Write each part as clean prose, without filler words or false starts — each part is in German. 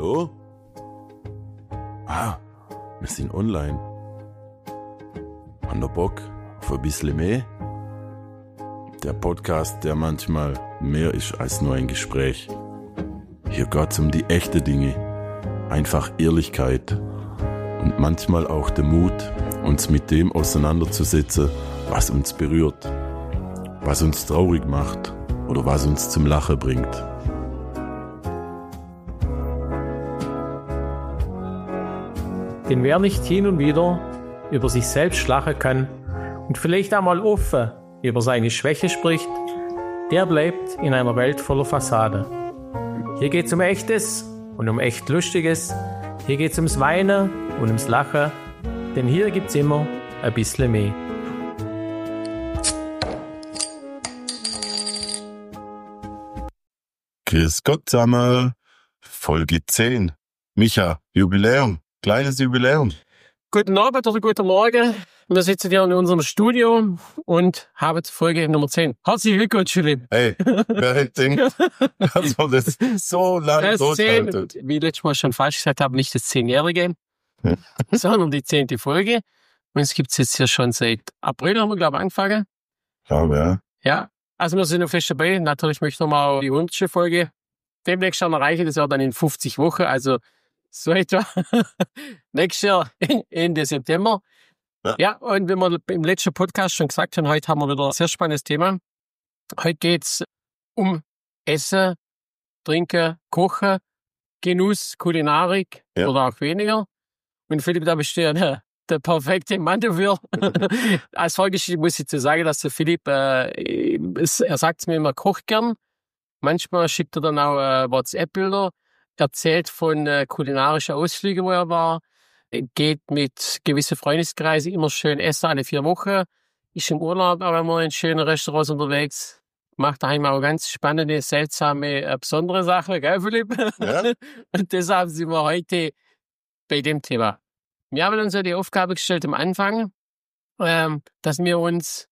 Hallo? Wir sind online. Haben ihr Bock auf ein bisschen mehr? Der Podcast, der manchmal mehr ist als nur ein Gespräch. Hier geht's um die echten Dinge. Einfach Ehrlichkeit. Und manchmal auch der Mut, uns mit dem auseinanderzusetzen, was uns berührt. Was uns traurig macht oder was uns zum Lachen bringt. Denn wer nicht hin und wieder über sich selbst lachen kann und vielleicht einmal offen über seine Schwäche spricht, der bleibt in einer Welt voller Fassade. Hier geht's um Echtes und um echt Lustiges. Hier geht's ums Weinen und ums Lachen. Denn hier gibt's immer ein bisschen mehr. Grüß Gott zusammen, Folge 10. Micha, Jubiläum, kleines Jubiläum. Guten Abend oder guten Morgen. Wir sitzen hier in unserem Studio und haben Folge Nummer 10. Herzlichen Glückwunsch, Philipp. Hey, wer hätte gedacht, dass man das so lange durchhaltet? Wie letztes Mal schon falsch gesagt habe, nicht das 10-Jährige, sondern die 10. Folge. Und es gibt es jetzt ja schon seit April, haben wir, glaube ich, angefangen. Ja. Ja, also wir sind noch fest dabei. Natürlich möchte ich nochmal die 100. Folge demnächst schon erreichen. Das wäre dann in 50 Wochen, also so etwa nächstes Jahr Ende September. Ja, und wie wir im letzten Podcast schon gesagt haben, heute haben wir wieder ein sehr spannendes Thema. Heute geht's um Essen, Trinken, Kochen, Genuss, Kulinarik oder auch weniger. Und Philipp, da bist du ja der perfekte Mann dafür. Als Vorgeschichte muss ich zu sagen, dass der Philipp, er sagt es mir immer, kocht gern. Manchmal schickt er dann auch WhatsApp-Bilder, erzählt von kulinarischen Ausflügen, wo er war, geht mit gewissen Freundeskreisen immer schön essen alle 4 Wochen, ist im Urlaub auch immer in schönen Restaurants unterwegs, macht daheim auch ganz spannende, seltsame, besondere Sachen, gell, Philipp? Ja. Und deshalb sind wir heute bei dem Thema. Wir haben uns ja die Aufgabe gestellt am Anfang, dass wir uns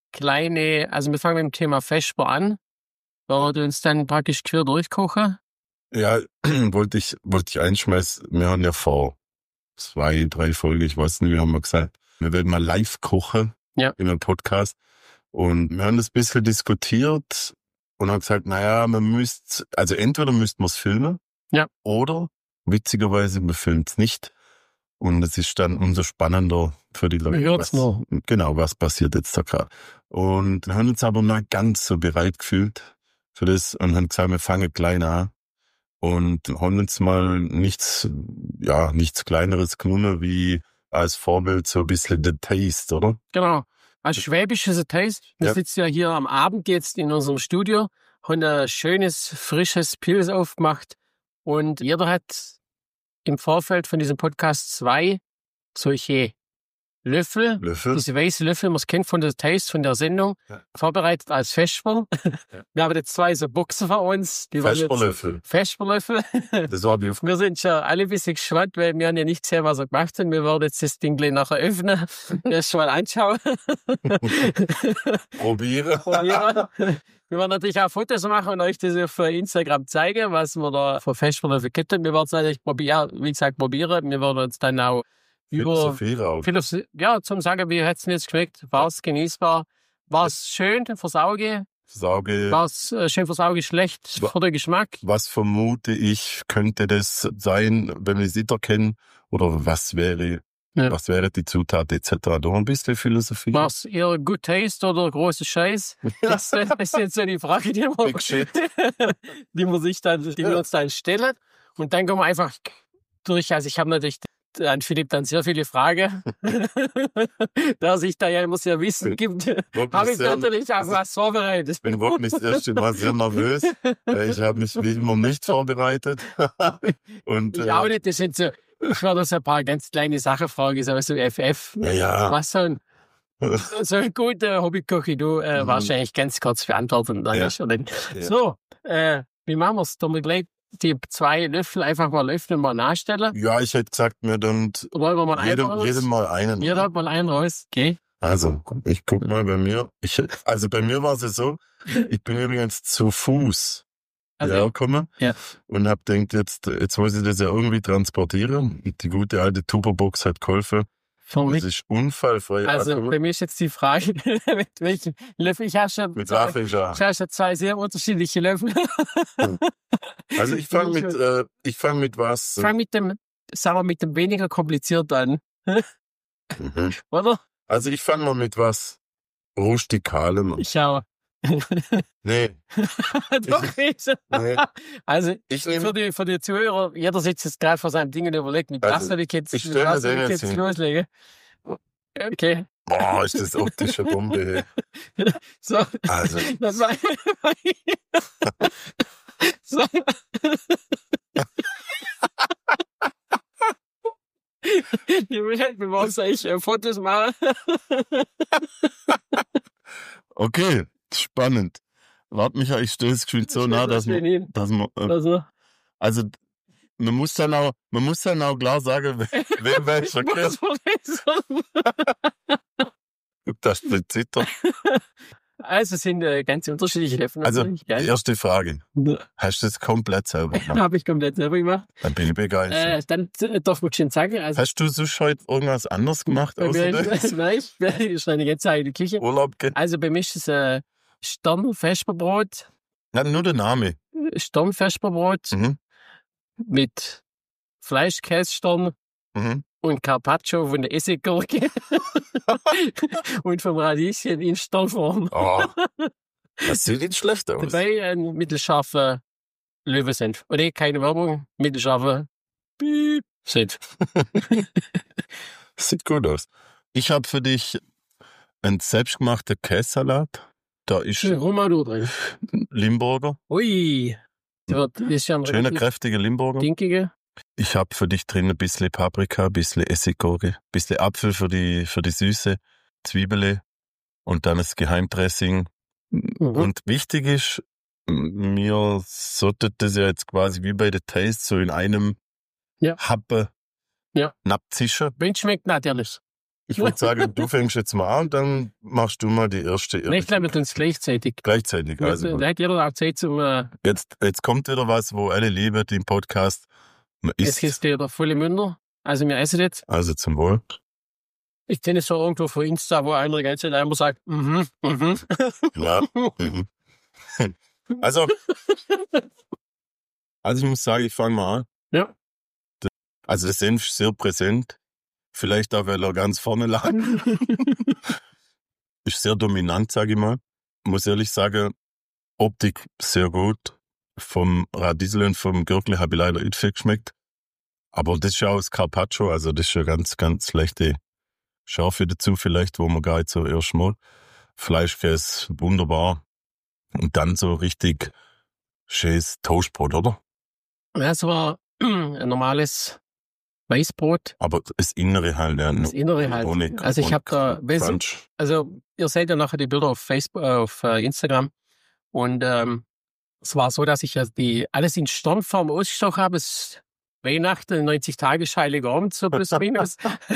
wir fangen mit dem Thema Vesper an, wollen wir uns dann praktisch quer durchkochen. Ja, wollte ich einschmeißen. Wir haben ja vor 2, 3 Folgen, ich weiß nicht, wir haben gesagt, wir werden mal live kochen in einem Podcast. Und wir haben das ein bisschen diskutiert und haben gesagt, naja, entweder müssten wir es filmen oder witzigerweise, wir filmen es nicht. Und es ist dann umso spannender für die Leute. Was passiert jetzt da gerade. Und wir haben uns aber noch nicht ganz so bereit gefühlt für das und haben gesagt, wir fangen klein an. Und haben uns mal nichts Kleineres genommen wie als Vorbild so ein bisschen The Taste, oder? Genau. Als schwäbisches The Taste. Wir sitzen ja hier am Abend jetzt in unserem Studio, haben ein schönes, frisches Pilz aufgemacht und jeder hat im Vorfeld von diesem Podcast 2 solche Löffel, diese weißen Löffel, man es kennt von der Taste, von der Sendung, vorbereitet als Vesper. Wir haben jetzt 2 so Boxen für uns. Vesperlöffel. Das war wir sind schon alle ein bisschen gespannt, weil wir haben ja nicht gesehen, was er gemacht hat. Wir werden jetzt das Ding gleich nachher öffnen, das schon mal anschauen. Probieren. Wir werden natürlich auch Fotos machen und euch das auf Instagram zeigen, was wir da für Vesperlöffel gibt. Wir werden es natürlich probieren. Wir werden uns dann auch zum Sagen, wie hat es denn jetzt geschmeckt? War es genießbar? War es schön fürs Auge? War es schön fürs Auge, schlecht für den Geschmack? Was vermute ich, könnte das sein, wenn wir sie da kennen? Oder was wäre die Zutat etc.? Da ein bisschen Philosophie. War es eher Good Taste oder großer Scheiß? Das ist jetzt so die Frage, die wir uns dann stellen. Und dann kommen wir einfach durch. Also ich habe natürlich an Philipp dann sehr viele Fragen, da sich da ja immer sehr Wissen gibt, habe ich natürlich auch was vorbereitet. Ich bin wirklich das erste Mal sehr nervös. Ich habe mich wie immer nicht vorbereitet. Und, ich auch nicht, das sind so, ich werde so ein paar ganz kleine Sachen fragen, so FF, was so ein guter Hobbykoch wie du wahrscheinlich ganz kurz beantworten. So, wie machen wir es? Tun wir gleich die 2 Löffel einfach mal öffnen und mal nachstellen? Ja, ich hätte gesagt, jedem mal einen. Jeder hat mal einen raus. Okay. Also, ich guck mal bei mir. Bei mir war es so, ich bin übrigens zu Fuß hergekommen. Ja. Und hab gedacht, jetzt muss ich das ja irgendwie transportieren. Die gute alte Tupperbox hat geholfen. Das ist unfallfrei. Also bei mir ist jetzt die Frage, mit welchem Löffel ich habe schon. Mit Waffelscher. Ich habe schon 2 sehr unterschiedliche Löffel. Also ich fange mit was? Ich fange mit dem weniger kompliziert an. Mhm. Oder? Also ich fange mal mit was Rustikalem an. Ich auch. Nee. Doch, nee. Also ich für die Zuhörer, jeder sitzt jetzt gerade vor seinem Ding und überlegt, mit was soll ich jetzt loslegen? Okay. Boah, ist das optische Bombe. So. Also. Das war so. Wir wollen eigentlich Fotos machen. Okay, spannend. Warte, Michael, ich stelle es geschwind so nah, dass man also man muss dann auch klar sagen, wer welcher gehört. Das ist Zitter. Also es sind ganz unterschiedliche Löffel. Also, erste Frage. Hast du das komplett selber gemacht? Habe ich komplett selber gemacht. Dann bin ich begeistert. Dann darf man schon sagen. Also, hast du sonst heute irgendwas anderes gemacht? Nein, ist eine ganz eigene Küche. Urlaub geht? Also bei mir ist es Stern-Vesperbrot. Ja, nur der Name. Stern-Vesperbrot mit Fleischkäsestern und Carpaccio von der Essiggurke und vom Radieschen in Sternform. Oh, das sieht nicht schlecht aus. Dabei ein mittelscharfer Löwensenf. Oder keine Werbung, mittelscharfer Senf. Sieht gut aus. Ich habe für dich einen selbstgemachten Käsesalat. Da ist Romano drin. Limburger. Ui. Das ist ja ein schöner, kräftiger Limburger. Dinkige. Ich habe für dich drin ein bisschen Paprika, ein bisschen Essiggurke, ein bisschen Apfel für die Süße, Zwiebeln und dann das Geheimdressing. Und wichtig ist, mir sollte das ja jetzt quasi wie bei der Taste so in einem Happen Napzischen. Wenn es schmeckt, natürlich. Ich würde sagen, du fängst jetzt mal an und dann machst du mal die erste. Ich glaube, wir tun es gleichzeitig. Gleichzeitig, also. Da hat jeder auch Zeit zum... Jetzt kommt wieder was, wo alle lieben, den Podcast. Jetzt ist der volle Münder. Also wir essen jetzt. Also zum Wohl. Ich kenne es so irgendwo von Insta, wo einer die ganze Zeit einmal sagt, Ja. Also ich muss sagen, ich fange mal an. Ja. Also der Senf ist sehr präsent. Vielleicht auch, weil er ganz vorne lag. Ist sehr dominant, sage ich mal. Muss ehrlich sagen, Optik sehr gut. Vom Radiesel und vom Gürkle habe ich leider nicht viel geschmeckt. Aber das ist ja auch das Carpaccio, also das ist ja ganz, ganz leichte Schärfe dazu vielleicht, wo man gar nicht so erst mal. Fleischkäse, wunderbar. Und dann so richtig schönes Toastbrot, oder? Ja, es war ein normales Weißbrot. Aber das Innere halt, ja. Das Innere halt. Also ich habe da, also ihr seht ja nachher die Bilder auf Facebook, auf Instagram. Und es war so, dass ich ja alles in Sternform ausgestochen habe. Es Weihnachten, 90 Tage Heiligabend, so plus minus.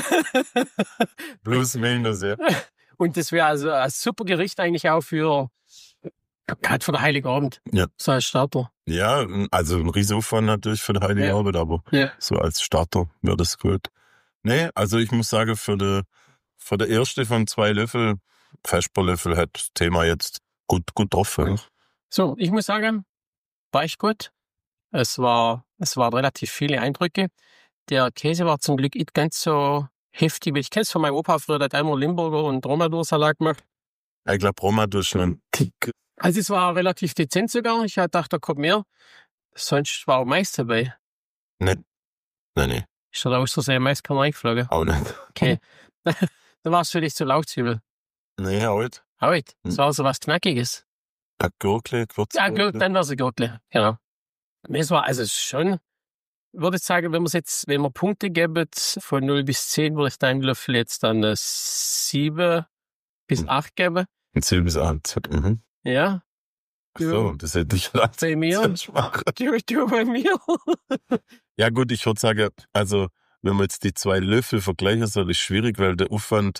Plus minus, ja. Und das wäre also ein super Gericht eigentlich auch für gerade für den Heiligabend. Ja. So als Starter. Ja, also ein Riesenaufwand natürlich für den Heiligabend, aber so als Starter wäre das gut. Nee, also ich muss sagen, für der erste von 2 Löffel, Vesperlöffel, hat das Thema jetzt gut getroffen. Ja. So, ich muss sagen, war echt gut. Es waren relativ viele Eindrücke. Der Käse war zum Glück nicht ganz so heftig, weil ich kenne es von meinem Opa früher, der hat einmal Limburger und Romadur-Salat gemacht. Ich glaube, Romadur ist schon ein Tick. Also es war relativ dezent sogar. Ich hatte gedacht, da kommt mehr. Sonst war auch Mais dabei. Nein. Ist da aus Versehen Mais reingeflogen? Auch nicht. Okay. Dann war es für dich zu Lauchzwiebel. Nee, auch nicht. Auch nicht? Das war so was Knackiges. Ein Gurkle, Gewürzgurkle. Ja, dann war es ein Gurkle, genau. Es war also schon, würde ich sagen, wenn wir Punkte geben von 0 bis 10, würde ich deinen Löffel jetzt dann 7 bis 8 geben. 7 bis 8. Mhm. Ja. Ach so, das hätte ich gedacht. Bei mir. Du bei mir. Ja gut, ich würde sagen, also wenn man jetzt die 2 Löffel vergleichen soll, ist schwierig, weil der Aufwand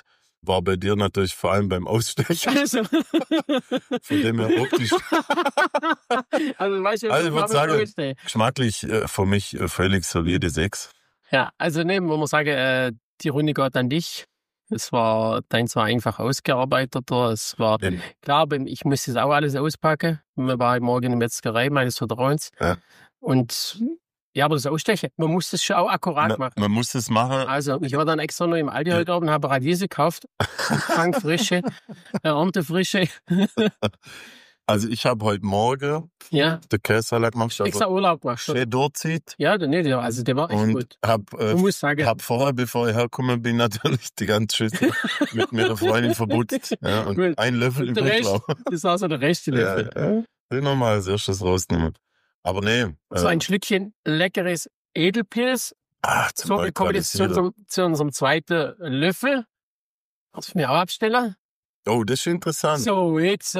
war bei dir natürlich vor allem beim Ausstechen. Also. Von dem her optisch. Also, weißt du, Also ich würde sagen, geschmacklich für mich völlig solide 6. Ja, also wo man sagen, die Runde geht an dich. Es war deins war einfach ausgearbeiteter. Es war, klar, ich musste es auch alles auspacken. Wir waren morgen in der Metzgerei meines Vertrauens. Ja. Und ja, aber das Ausstechen, man muss das schon auch akkurat machen. Man muss das machen. Also ich war dann extra noch im Aldi heute Abend, habe Radiese gekauft. Frische, Erntefrische. Also ich habe heute Morgen den Käsesalat gemacht. Extra Urlaub gemacht. Schön durchzieht. Ja, also der war echt und gut. Hab vorher, bevor ich hergekommen bin, natürlich die ganze Schüssel mit meiner Freundin verputzt. Ja, und gut. Ein Löffel übrig. Das war so der Rest Löffel. Ja. Den nochmal als erstes rausnehmen. Aber nee. So ein Schlückchen leckeres Edelpilz. So, wir kommen jetzt zu unserem zweiten Löffel. Das mir auch abstellen. Oh, das ist interessant. So, jetzt.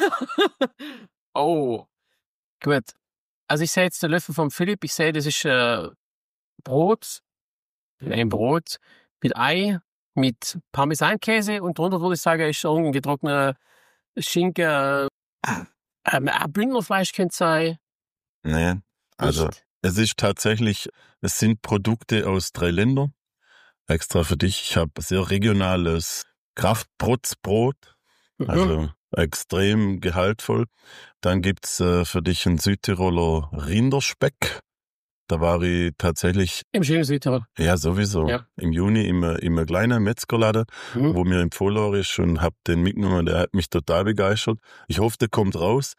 Oh, gut. Also ich sehe jetzt den Löffel von Philipp. Ich sehe, das ist Brot. Ein Brot mit Ei, mit Parmesankäse und drunter würde ich sagen, ist irgendein getrockneter Schinken. Ein Bündnerfleisch könnte es sein. Nee, also es ist tatsächlich, es sind Produkte aus 3 Ländern. Extra für dich. Ich habe sehr regionales Kraftbrotsbrot, also extrem gehaltvoll. Dann gibt's für dich einen Südtiroler Rinderspeck. Da war ich tatsächlich... Im schönen Südtirol. Ja, sowieso. Ja. Im Juni im kleinen Metzgerladen, wo mir empfohlen ist und hab den mitgenommen. Der hat mich total begeistert. Ich hoffe, der kommt raus.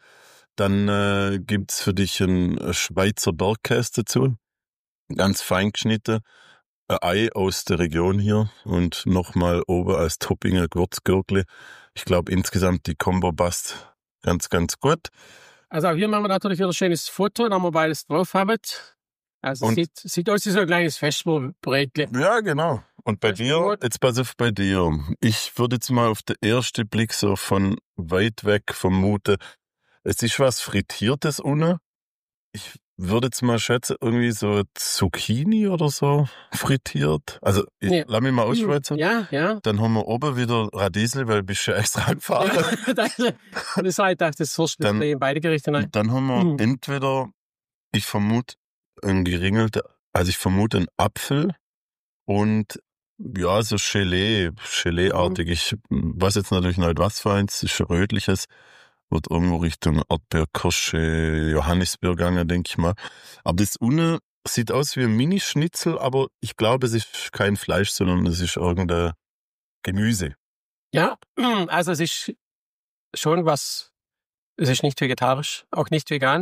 Dann gibt's für dich einen Schweizer Bergkäse dazu. Ganz fein geschnitten. Ein Ei aus der Region hier und nochmal oben als Topping ein Gewürzgürkle. Ich glaube, insgesamt die Kombo passt ganz, ganz gut. Also auch hier machen wir natürlich wieder ein schönes Foto, da wir beides drauf haben. Also sieht aus wie so ein kleines Festbrätchen. Ja, genau. Und bei dir, jetzt pass auf bei dir. Ich würde jetzt mal auf den ersten Blick so von weit weg vermuten, es ist was Frittiertes unten. Ich würde jetzt mal schätzen, irgendwie so Zucchini oder so frittiert. Also, lass mich mal ausschwätzen. Ja. Dann haben wir oben wieder Radiesel, weil du bist ja extra gefahren. Das war das Wurst in beide Gerichte rein. Dann haben wir entweder, ich vermute, einen Apfel und ja, so Gelee-artig. Ich weiß jetzt natürlich nicht, was für eins, ist ein rötliches. Wird irgendwo Richtung Erdbeerkirsche, Johannisbeer gegangen, denke ich mal. Aber das unten sieht aus wie ein Mini-Schnitzel, aber ich glaube, es ist kein Fleisch, sondern es ist irgendein Gemüse. Ja, also es ist schon was, es ist nicht vegetarisch, auch nicht vegan.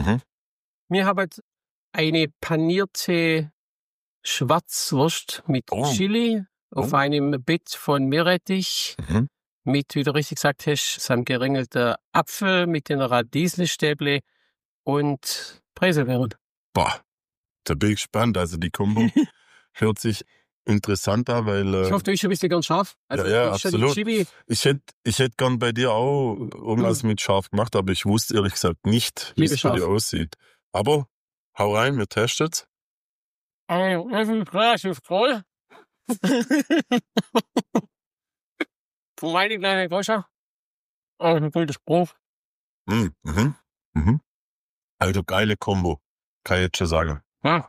Wir haben eine panierte Schwarzwurst mit Chili auf einem Bett von Meerrettich. Mit, wie du richtig gesagt hast, so einem geringelten Apfel mit den Radieselstäbchen und Preiselbeeren. Boah, da bin ich gespannt. Also die Kombo hört sich interessant an, weil... ich hoffe, du bist schon ein bisschen ganz scharf. Also ja, absolut. Ich hätte gern bei dir auch irgendwas mit scharf gemacht, aber ich wusste ehrlich gesagt nicht, wie es bei dir aussieht. Aber hau rein, wir testen es. Von meiner kleinen Größe. Also ein gutes Brot. Also geile Kombo, kann ich jetzt schon sagen. Ja.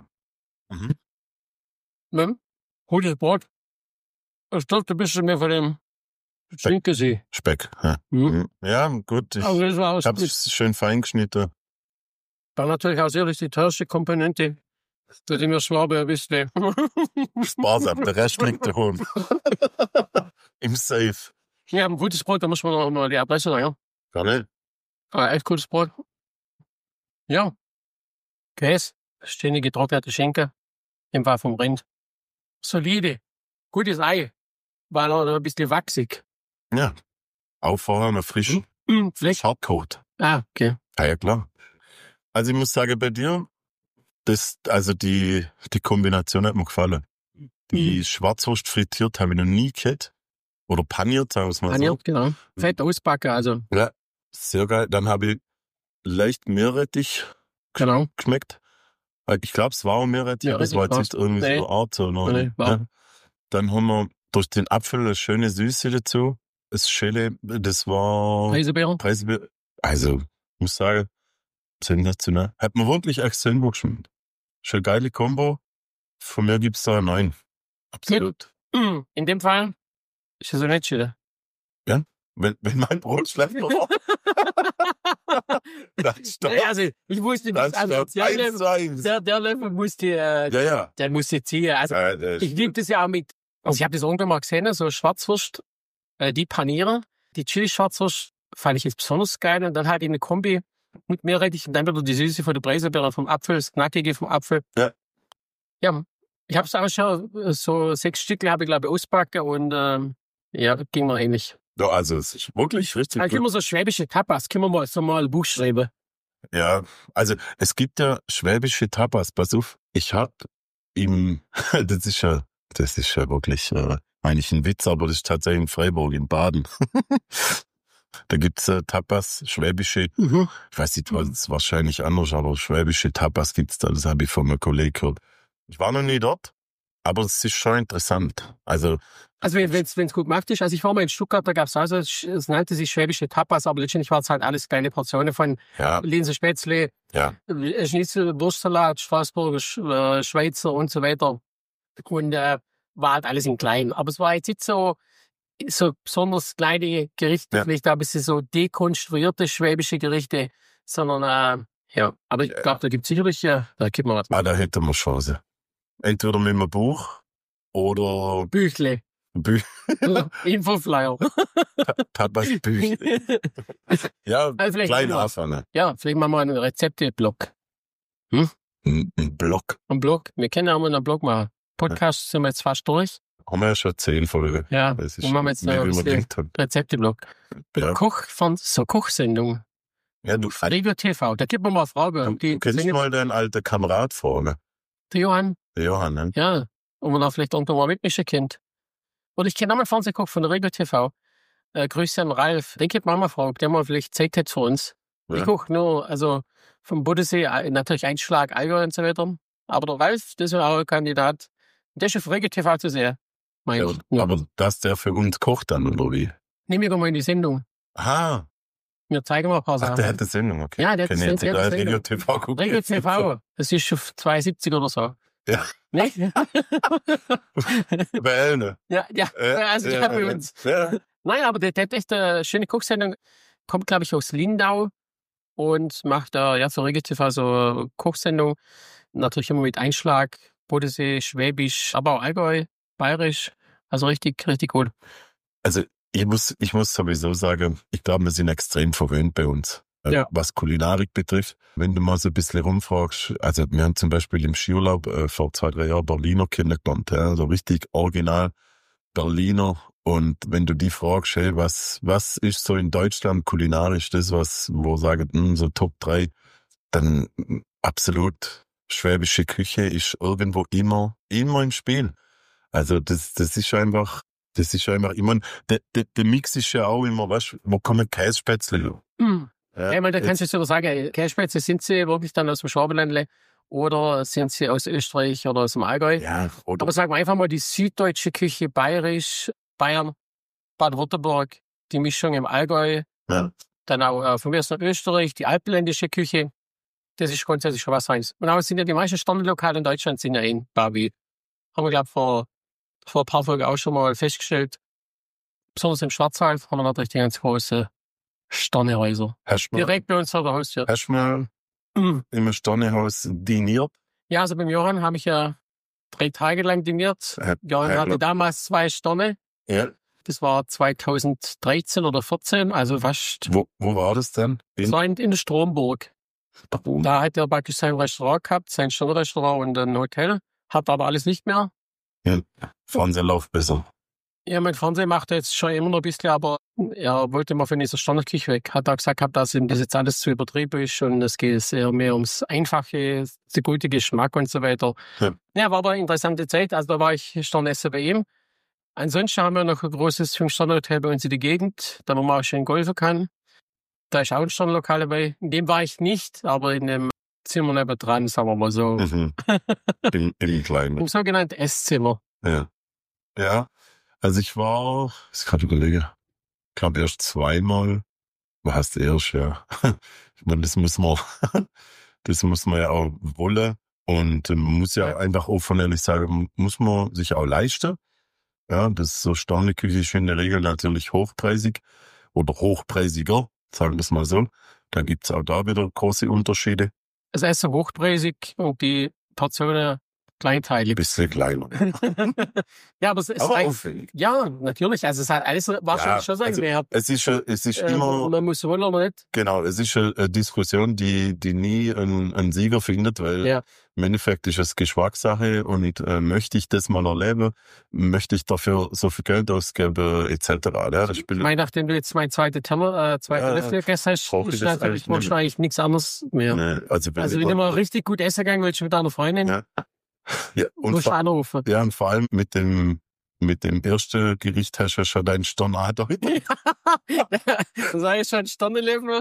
Gutes Brot. Es dürfte ein bisschen mehr von dem Schinken sein. Speck. Ja, gut. Ich habe es schön fein geschnitten. Dann natürlich auch sicherlich die teuerste Komponente. Das ist mir Schwabe ein bisschen. Sparsam, der Rest liegt daheim. Im Safe. Ja, ein gutes Brot, da muss man noch mal die Adresse sagen, ja. Gar nicht. Aber echt gutes Brot. Ja. Käse, ständig getrocknete Schinken, im Fall vom Rind. Solide. Gutes Ei. War noch ein bisschen wachsig. Ja. Auch vorher noch frisch. Fleck. Hartkocht. Ah, okay. Ja, klar. Also ich muss sagen, bei dir, die Kombination hat mir gefallen. Die Schwarzwurst frittiert habe ich noch nie gehabt. Oder paniert, sagen wir es mal paniert, so. Genau. Fett ausbacken, also. Ja, sehr geil. Dann habe ich leicht Meerrettich geschmeckt. Ich glaube, es war auch Meerrettich, aber es war jetzt nicht irgendwie so eine Art. So, ja. Dann haben wir durch den Apfel eine schöne Süße dazu. Das Schelle, das war... Preiselbeeren. Also, ich muss sagen, sensationell. Hat mir wirklich extrem gut geschmeckt. Schon eine geile Kombo. Von mir gibt's da 9. Absolut. In dem Fall ist das so nicht schön. Ja, wenn mein Brot schlecht war. Dann stopp. Also, ich wusste nicht, also der Löffel musste, der musste ziehen. Also, ich liebe das ja auch mit, also ich habe das irgendwann mal gesehen, so Schwarzwurst, die panieren, die Chili-Schwarzwurst fand ich jetzt besonders geil und dann halt in eine Kombi mit Meerrettich und dann wieder die Süße von der Preiselbeere vom Apfel, das Knackige vom Apfel. Ja. Ja, ich habe es auch schon, so 6 Stücke habe ich glaube ich auspacken und ging mir ähnlich. Ja, also es ist wirklich richtig gut. Immer so schwäbische Tapas, können wir mal so mal ein Buch schreiben. Ja, also es gibt ja schwäbische Tapas, pass auf, ich hab das ist ja wirklich eigentlich ein Witz, aber das ist tatsächlich in Freiburg, in Baden. Da gibt's Tapas, schwäbische, ich weiß nicht, was ist wahrscheinlich anders, aber schwäbische Tapas gibt's da, das habe ich von einem Kollegen gehört. Ich war noch nie dort, aber es ist schon interessant. Also wenn's gut gemacht ist, also ich war mal in Stuttgart, da gab's also, es nannte sich schwäbische Tapas, aber letztendlich war es halt alles kleine Portionen von Linsen-Spätzle, Schnitzel, Wurstsalat, Straßburger, Schweizer und so weiter. Und war halt alles in klein. Aber es war jetzt nicht so besonders kleine Gerichte, vielleicht ein bisschen so dekonstruierte schwäbische Gerichte, sondern aber ich glaube, da gibt's sicherlich, da gibt man was. Da hätten wir Chance. Entweder mit einem Buch oder Büchle. Infoflyer. Tapas Büchle. Ja, also klein anfangen. Ja, vielleicht machen wir einen Rezepte-Blog. Ein Blog? Ein Blog. Wir können auch mal einen Blog machen. Podcast sind wir jetzt fast durch. Haben wir ja schon 10 Folgen. Ja, das ist und machen wir jetzt noch ein Rezepte-Blog. Ja. Kochsendung. Ja, Regio TV, da gibt man mal eine Frage. Du kennst mal deinen alten Kamerad vorne. Der Johann. Der Johann, ne? Ja, und man da vielleicht irgendwann mal mitmischen kennt. Oder ich kenne auch mal einen Fernsehkoch von der Regio TV. Grüße an Ralf. Den gibt man mal fragen, ob der mal vielleicht Zeit hat für uns. Ja. Ich koche nur, also vom Bodensee, natürlich Einschlag, Allgäu und so weiter. Aber der Ralf, das ist ja auch ein Kandidat. Der ist auf Regio TV zu sehen. Ja. Aber dass der für uns kocht dann, oder wie? Nehmen wir doch mal in die Sendung. Aha. Wir zeigen mal ein paar Sachen. Ach, der hat eine Sendung, okay. Ja, der hat eine Sendung. Regio TV gucken. Regio TV, das ist schon 2,70 oder so. Ja. Nicht? Bei Elne. Ja, also ich habe uns. Ja. Nein, aber der hat echt eine schöne Kochsendung. Kommt, glaube ich, aus Lindau und macht da für Regio TV so eine Kochsendung. Natürlich immer mit Einschlag, Bodensee, Schwäbisch, aber auch Allgäu, Bayerisch. Also richtig, richtig gut. Also ich muss sowieso sagen, ich glaube, wir sind extrem verwöhnt bei uns, was Kulinarik betrifft. Wenn du mal so ein bisschen rumfragst, also wir haben zum Beispiel im Skiurlaub vor 2-3 Jahren Berliner kennengelernt, so richtig original Berliner. Und wenn du die fragst, hey, was ist so in Deutschland kulinarisch das, wo sagen, so Top 3, dann absolut schwäbische Küche ist irgendwo immer im Spiel. Also das ist einfach immer, der Mix ist ja auch immer, weißt du, wo kommen Kässpätzle? Ja, ich meine, da kannst du sogar sagen, Kässpätzle, sind sie wirklich dann aus dem Schwabenländle oder sind sie aus Österreich oder aus dem Allgäu? Ja, oder. Aber sagen wir einfach mal die süddeutsche Küche, Bayerisch, Bayern, Baden-Württemberg, die Mischung im Allgäu, dann auch von mir aus Österreich, die alpenländische Küche, das ist grundsätzlich schon was Feines. Und aber sind ja die meisten Sternenlokale in Deutschland sind ja in Barbie. Haben wir, glaube ich, vor ein paar Folgen auch schon mal festgestellt. Besonders im Schwarzwald haben wir natürlich die ganz große Sternehäuser. Direkt bei uns vor der Haustür. Hast du mal im Sternehaus diniert? Ja, also beim Johann habe ich ja 3 Tage lang diniert. Johann hatte damals 2 Sterne. Ja. Das war 2013 oder 14, also fast. Wo war das denn? Das war in der Stromburg. Da hat er praktisch sein Restaurant gehabt, sein Sternrestaurant und ein Hotel. Hat aber alles nicht mehr. Ja, Fernseher läuft besser. Ja, mein Fernseher macht jetzt schon immer noch ein bisschen, aber er wollte mal von dieser Standardküche weg. Hat auch gesagt, dass ihm das jetzt alles zu übertrieben ist und es geht eher mehr ums Einfache, der gute Geschmack und so weiter. Ja, war aber eine interessante Zeit. Also da war ich Sternessen bei ihm. Ansonsten haben wir noch ein großes 5-Sterne-Hotel bei uns in der Gegend, da wo man auch schön golfen kann. Da ist auch ein Sternenlokal dabei. In dem war ich nicht, aber in dem Zimmer nebendran, sagen wir mal so. Im Kleinen. Im sogenannten Esszimmer. Ja. Also ich war, ich kann überlegen, ich glaube erst zweimal. Was heißt erst, ja. Ich meine, das muss man ja auch wollen. Und man muss ja einfach offen ehrlich sagen, muss man sich auch leisten. Ja, das ist so Sterneküche ist in der Regel natürlich hochpreisig oder hochpreisiger, sagen wir es mal so. Da gibt's auch da wieder große Unterschiede. Das Essen hochpreisig und die Portionen kleinteilig. Bisschen kleiner. Ja, aber es ist auffällig. Ja, natürlich. Also es hat alles wahrscheinlich schon sein wert. Es ist immer. Man muss wollen oder nicht. Genau, es ist eine Diskussion, die nie einen Sieger findet, weil im Endeffekt ist es Geschmackssache und möchte ich das mal erleben, möchte ich dafür so viel Geld ausgeben, etc. Ja, das ich meine, nachdem du jetzt mein zweiten Löffel gegessen hast, ist natürlich wahrscheinlich nichts anderes mehr. Nee, also wenn du mal richtig gut essen gehen willst mit deiner Freundin, und vor allem mit dem ersten Gericht hast du schon deinen Stornader. Das war jetzt schon ein Sternenlöffel.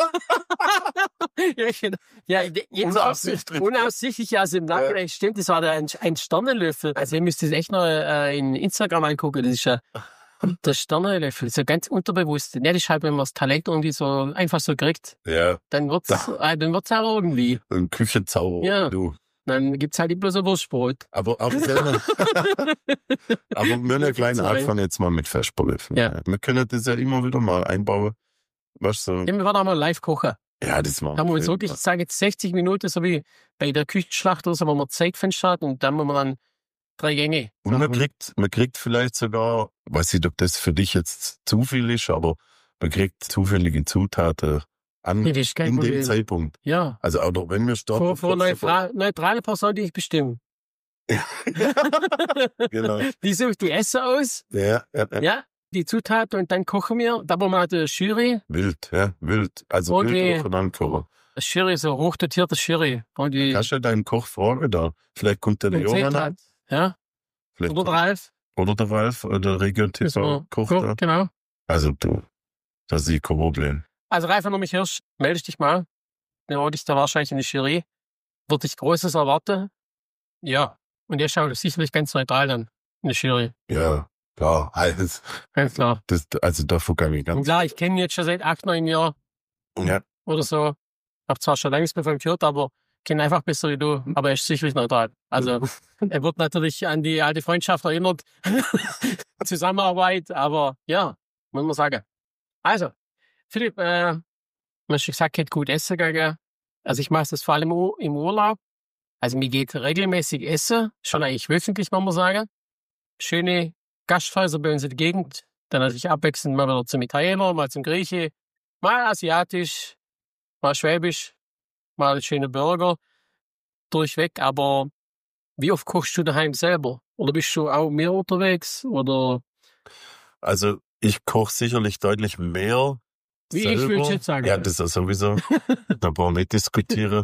Unaussichtlich, also im Nachhinein stimmt, das war ein Sternenlöffel. Also ihr müsst es echt noch in Instagram angucken, das ist ja der Sternenlöffel, so ganz unterbewusst. Ja, das ist halt, wenn man das Talent irgendwie so einfach so kriegt, dann wird's auch irgendwie. Ein Küchenzauber, du. Dann gibt's halt bloß ein Wurstbrot. Aber wir einen kleinen Anfang jetzt mal mit Vesperlöffeln. Ja. Wir können das ja immer wieder mal einbauen. Weißt du? Ja, wir werden auch mal live kochen. Ja, das machen wir. Da haben wir uns wirklich, ich sage jetzt 60 Minuten, so wie bei der Küchenschlacht oder so, wo man Zeitfenster hat und dann muss man dann 3 Gänge. Und man kriegt vielleicht sogar, weiß nicht, ob das für dich jetzt zu viel ist, aber man kriegt zufällige Zutaten in dem Zeitpunkt. Ja. Also auch wenn wir starten. Vor neutrale Person, die ich bestimme. Genau. Die sucht die Essen aus. Ja. Die Zutaten und dann kochen wir. Da brauchen wir die Jury. Wild. Also und wild aufeinander kochen. Das Jury, so hochdotiertes Jury. Kannst du deinen Koch fragen da? Vielleicht kommt der Johann an. Ja. Oder der Ralf. Oder der Ralf, der Region TV Koch da. Genau. Also du, das ist kein Problem. Also Ralf, wenn du mich hörst, melde dich mal. Dann hol ich da wahrscheinlich in die Jury. Würde ich Großes erwarten. Ja. Und ihr schaut sicherlich ganz neutral dann in die Jury. Ja, klar. Alles. Ganz klar. Also davon kann ich ganz. Und klar, ich kenne ihn jetzt schon seit 8, 9 Jahren. Ja. Oder so. Hab zwar schon längst davon gehört, aber kenne einfach besser wie du. Aber er ist sicherlich neutral. Also er wird natürlich an die alte Freundschaft erinnert. Zusammenarbeit, aber ja, muss man sagen. Also, Philipp, du hast gesagt, geht gut essen gegangen. Also ich mache das vor allem im Urlaub. Also mir geht regelmäßig essen, schon eigentlich wöchentlich, muss man sagen. Schöne Gasthäuser bei uns in der Gegend. Dann natürlich abwechselnd mal wieder zum Italiener, mal zum Grieche, mal asiatisch, mal schwäbisch, mal ein schöner Burger. Durchweg, aber wie oft kochst du daheim selber? Oder bist du auch mehr unterwegs? Oder? Also ich koche sicherlich deutlich mehr. Wie selber. Ich will jetzt sagen. Ja, das ist sowieso. Da brauchen wir nicht diskutieren.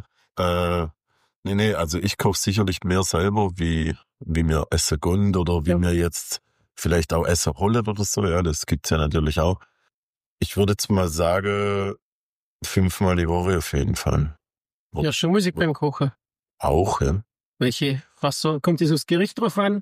Nee, also ich koche sicherlich mehr selber, wie mir Essen gönnt oder wie mir jetzt vielleicht auch Essen holen oder so. Ja, das gibt's ja natürlich auch. Ich würde jetzt mal sagen, 5-mal die Woche auf jeden Fall. Ja, schon Musik beim Kochen. Auch, ja. Kommt dieses Gericht drauf an?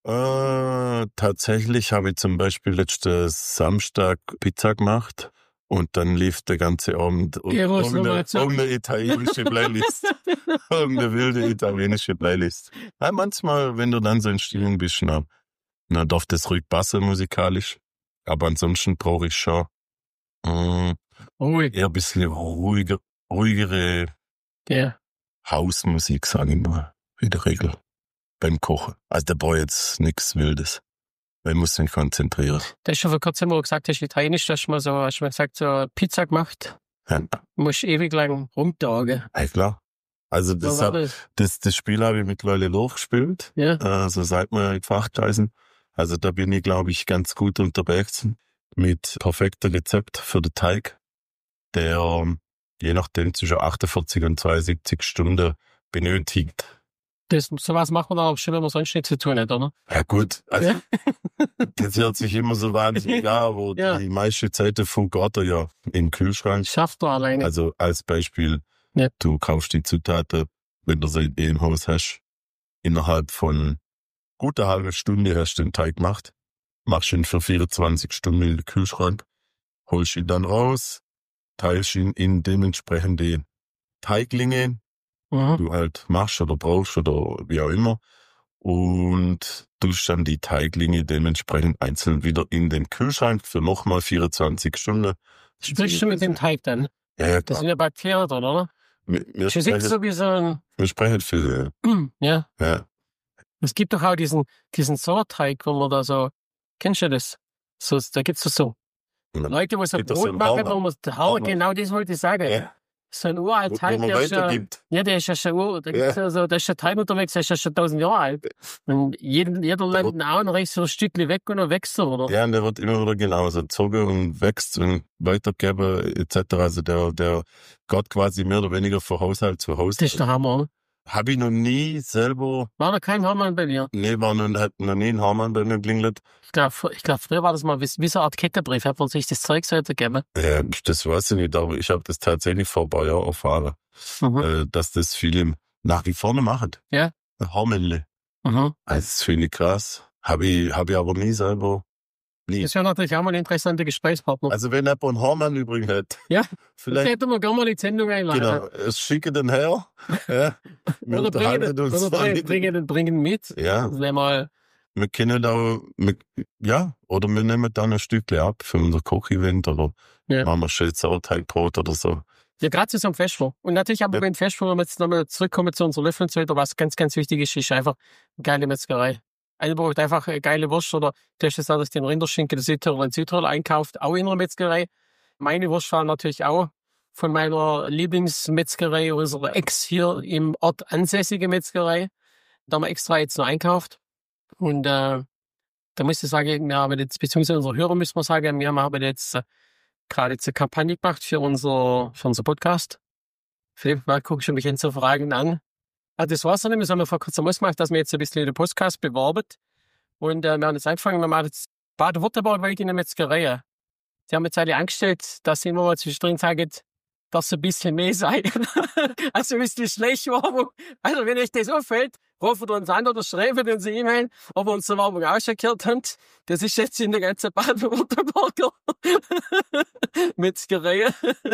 Tatsächlich habe ich zum Beispiel letzten Samstag Pizza gemacht. Und dann lief der ganze Abend irgendeine italienische Playlist. Irgendeine wilde italienische Playlist. Ja, manchmal, wenn du dann so in Stimmung bist, dann darf das ruhig passen musikalisch. Aber ansonsten brauche ich schon eher ein bisschen ruhigere Hausmusik, sage ich mal, in der Regel beim Kochen. Also da brauche ich jetzt nichts Wildes. Man muss sich konzentrieren. Das ist schon vor kurzem, wo du gesagt hast, Italienisch, hast du mal gesagt, so Pizza gemacht. Ja. Du musst ewig lang rumtagen. Ja, klar. Also das Spiel habe ich mittlerweile durchgespielt. Ja. Also seit wir in Fachkreisen. Also da bin ich, glaube ich, ganz gut unterwegs mit perfektem Rezept für den Teig, der je nachdem zwischen 48 und 72 Stunden benötigt. Sowas macht man auch schon, wenn man sonst nichts zu tun hat, oder? Ja gut, also das hört sich immer so wahnsinnig an, aber die meiste Zeit funkt er ja im Kühlschrank. Schafft er alleine. Also als Beispiel, du kaufst die Zutaten, wenn du sie im Haus hast, innerhalb von guter halben Stunde hast du den Teig gemacht. machst ihn für 24 Stunden in den Kühlschrank, holst ihn dann raus, teilst ihn in dementsprechende Teiglinge, du halt machst oder brauchst oder wie auch immer, und tust dann die Teiglinge dementsprechend einzeln wieder in den Kühlschrank für nochmal 24 Stunden. Sprichst du mit dem Teig dann? Ja, das sind ja Bakterien drin, oder? Wir sprechen viel. Ja. Ja. Es gibt doch auch diesen Sauerteig, wo man da so, kennst du das? So, da gibt's so Leute, die so Brot machen, wo man genau das wollte ich sagen. Ja. So ein uralt Teig, der ist ja schon der ist schon Teig unterwegs, der ist ja schon 1000 Jahre alt. Und jeder lernt auch noch so ein Stückchen weg und dann wächst er, oder? Ja, und der wird immer wieder genauso gezogen und wächst und weitergegeben, etc. Also der geht quasi mehr oder weniger von Haushalt zu Haushalt. Das ist der Hammer, oder? Habe ich noch nie selber... War da kein Hamann bei dir? Nee, hat noch nie ein Hamann bei mir geklingelt. Ich glaube, früher war das mal wie so eine Art Kettenbrief, hat man sich das Zeug so gegeben. Ja, das weiß ich nicht, aber ich habe das tatsächlich vor ein paar Jahren erfahren, dass das viele nach wie vor machen. Ja. Hamann. Also das finde ich krass. Habe ich aber nie selber... Das ist ja natürlich auch mal ein interessanter Gesprächspartner. Also wenn jemand einen Hamann übrigens hat. Ja, vielleicht hätten wir gerne mal die Sendung einladen. Genau, es schicke den her. Ja, oder bringen mit. Ja. Das wäre mal... Wir können da, oder wir nehmen dann ein Stückchen ab für unser Kochevent oder machen wir schön Sauerteigbrot oder so. Ja, gerade zu so einem Festival. Und natürlich aber beim Festival, wenn wir jetzt nochmal zurückkommen zu unserer Löffel und so weiter, was ganz, ganz wichtig ist einfach eine geile Metzgerei. Einer braucht einfach eine geile Wurst oder du hast gesagt, dass den Rinderschinken der Südtirol in Südtirol einkauft, auch in einer Metzgerei. Meine Wurst war natürlich auch von meiner Lieblingsmetzgerei, unserer Ex hier im Ort ansässige Metzgerei. Da haben wir extra jetzt noch einkauft. Und da muss ich sagen, wir haben jetzt, beziehungsweise unsere Hörer müssen wir sagen, wir haben jetzt gerade eine Kampagne gemacht für unser Podcast. Philipp, mal guckst du mich jetzt so Fragen an. Das war's dann, das haben wir vor kurzem ausgemacht, dass wir jetzt ein bisschen den Podcast beworben. Und wir haben jetzt angefangen, wir machen jetzt Baden-Württemberg in der Metzgerei. Die haben jetzt alle angestellt, dass sie immer mal zwischendrin sagen, dass ein bisschen mehr sei. Also ein bisschen schlecht Werbung. Also wenn euch das auffällt, rufen uns an oder schreiben uns eine E-Mail, ob wir unsere Werbung auch schon gehört haben. Das ist jetzt in der ganzen Baden-Württemberger Metzgerei.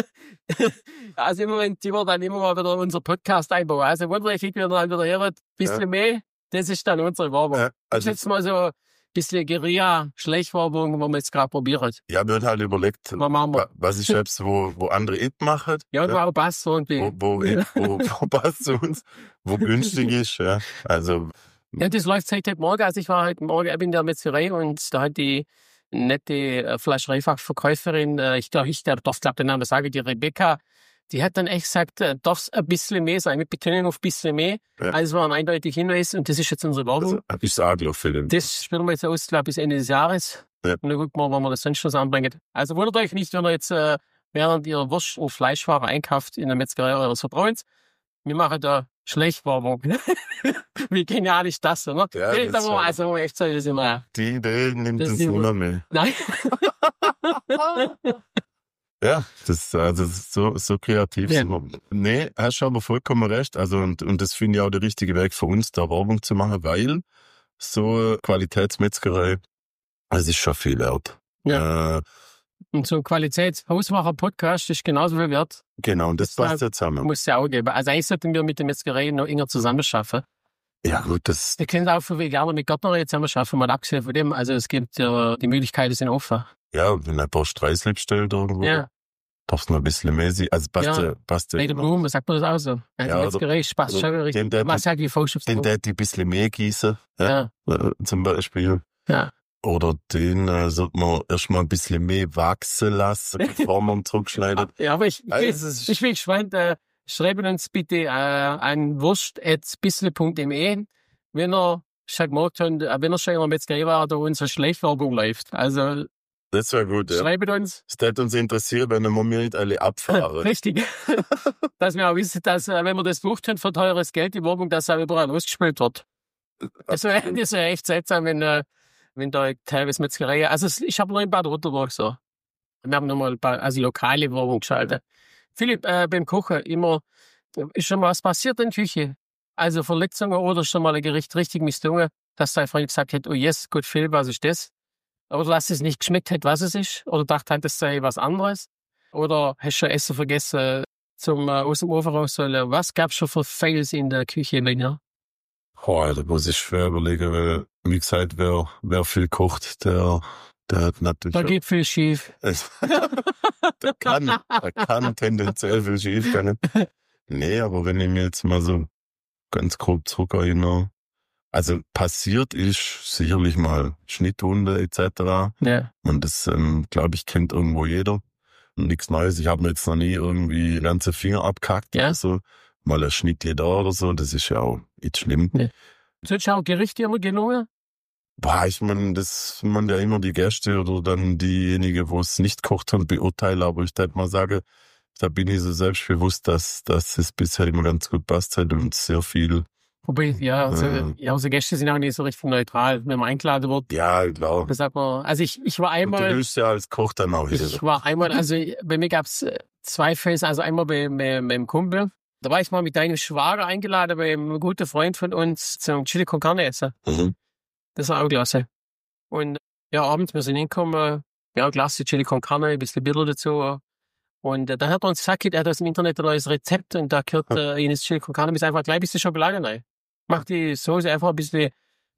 Also im Moment, die wir dann immer mal wieder unser Podcast einbauen. Also wundert euch, wenn ihr dann wieder hört, ein bisschen mehr, das ist dann unsere Werbung. Ja, also das ist jetzt mal so ein bisschen Guerilla-Schleichwerbung, wo wir jetzt gerade probieren. Ja, wir haben halt überlegt, was ist jetzt, wo andere machen. Ja, und wo passt irgendwie. Wo passt zu uns, wo günstig ist, ja. Also. Ja, das läuft seit heute Morgen. Also ich war heute Morgen in der Metzgerei und da hat die nette Fleischereifachverkäuferin, ich darf den Namen sagen, die Rebecca, die hat dann echt gesagt, darf es ein bisschen mehr sein, mit Betonung auf ein bisschen mehr. Ja. Also war ein eindeutiger Hinweis und das ist jetzt unsere Werbung. Also, ich sage auf Film. Das spielen wir jetzt aus, glaube ich, bis Ende des Jahres. Ja. Und dann gucken wir, wann wir das sonst noch anbringen. Also wundert euch nicht, wenn ihr jetzt während ihr Wurst- und Fleischware einkauft in der Metzgerei eures Vertrauens. Wir machen da Schleichwerbung. Wie genial ist das, oder? Ja, also echt so, das immer. Die Idee nimmt uns immer mehr. Nein. Ja, das ist so kreativ. Ja. Nee, hast du aber vollkommen recht. Also, und das finde ich auch der richtige Weg für uns, da Werbung zu machen, weil so Qualitätsmetzgerei, es ist schon viel wert. Ja. Und so Qualitätshausmacher-Podcast ist genauso viel wert. Genau, und das passt ja zusammen. Muss es ja auch geben. Also eigentlich sollten wir mit der Metzgerei noch enger zusammenschaffen. Ja, gut, das... Wir können auch für Veganer mit Gärtnerei zusammenschaffen, mal abgesehen von dem. Also es gibt ja, die Möglichkeiten sind offen. Ja, wenn ein paar Streisel bestellt irgendwo, darfst du noch ein bisschen mehr sein. Also passt ja. Bei der Blumen sagt man das auch so. Also Metzgerei passt schon richtig. Man sagt wie Faust aufs Auge. Den die ein bisschen mehr gießen, zum Beispiel. Ja. Oder den sollte man erstmal ein bisschen mehr wachsen lassen, bevor man zurückschneidet. Ja, aber ich bin gespannt. Schreibt uns bitte an wurst@bissle.me, wenn ihr schon gemerkt habt, wenn ihr schon in der Metzgerei war, da unsere Schleichwerbung läuft. Also, das wäre gut, ja. Schreibt uns. Es hätte uns interessiert, wenn wir nicht alle abfahren. Richtig. Dass wir auch wissen, dass, wenn wir das bucht haben für teures Geld, die Werbung, dass auch überall ausgespielt wird. Das wäre echt seltsam, wenn da teilweise Metzgerei, also ich habe nur in Baden-Württemberg so. Wir haben nochmal lokale Werbung geschaltet. Philipp, beim Kochen immer, ist schon mal was passiert in der Küche? Also Verletzungen oder schon mal ein Gericht richtig misslungen, dass dein Freund gesagt hat, oh yes, gut, Philipp, was ist das? Oder dass es nicht geschmeckt hat, was es ist? Oder dachte halt, das sei was anderes? Oder hast du Essen vergessen aus dem Ofen rausholen? Was gab es schon für Fails in der Küche bei dir? Da muss ich schwer überlegen, weil, wie gesagt, wer viel kocht, der hat natürlich... Da geht viel schief. da kann tendenziell viel schief gehen. Nee, aber wenn ich mir jetzt mal so ganz grob zurückerinnere, also passiert ist sicherlich mal Schnittwunde etc. Ja. Und das, glaube ich, kennt irgendwo jeder. Nichts Neues. Ich habe mir jetzt noch nie irgendwie ganze Finger abgehackt oder so. Mal ein Schnittchen da oder so. Das ist ja auch nicht schlimm. Nee. Sollst du auch Gerichte immer gelungen? Ich meine, das man ja immer die Gäste oder dann diejenigen, wo es nicht kocht haben, beurteilen. Aber ich würde mal sagen, da bin ich so selbstbewusst, dass es bisher immer ganz gut passt hat und sehr viel. Wobei, unsere Gäste sind auch nicht so richtig neutral, wenn man eingeladen wird. Ja, klar. Das sagt man, also ich war einmal. Und du löst ja als Koch dann auch wieder. Ich war einmal, also bei mir gab es 2 Fälle, also einmal bei meinem Kumpel. Da war ich mal mit deinem Schwager eingeladen, bei einem guten Freund von uns zum Chili con Carne essen. Mhm. Das war auch klasse. Und ja, abends, wir sind hingekommen, ja, klasse Chili con Carne, ein bisschen Bitter dazu. Und dann hat er uns gesagt, er hat aus dem Internet ein neues Rezept und da gehört in das Chili con Carne bis einfach gleich ein bisschen Schokolade rein. Macht die Soße einfach ein bisschen,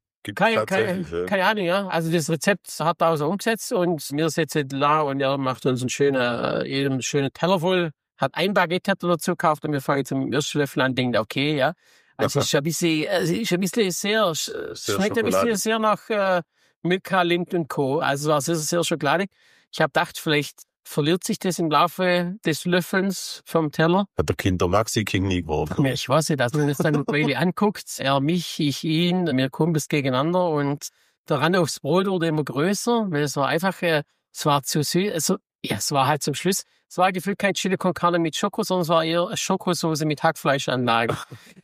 keine Ahnung, ja. Also das Rezept hat er auch so umgesetzt und wir sitzen da und er macht uns einen schönen Teller voll, hat ein Baguette dazu gekauft und wir fangen zum ersten Löffel an und denken, okay, ja. Also es ist ein bisschen sehr, schmeckt ein bisschen sehr nach Milka, Lind und Co. Also es ist sehr schokoladig. Ich habe gedacht, vielleicht verliert sich das im Laufe des Löffelns vom Teller. Hat der Kinder Maxi King nie geworden? Ich weiß nicht, dass man das dann eine Weile anguckt. Er mich, ich ihn, wir Kumpels gegeneinander und der Rand aufs Brot wurde immer größer, weil es war einfach, es war zu süß. Also, ja, es war halt zum Schluss, es war gefühlt kein Chili con Carne mit Schoko, sondern es war eher eine Schokosoße mit Hackfleischanlage.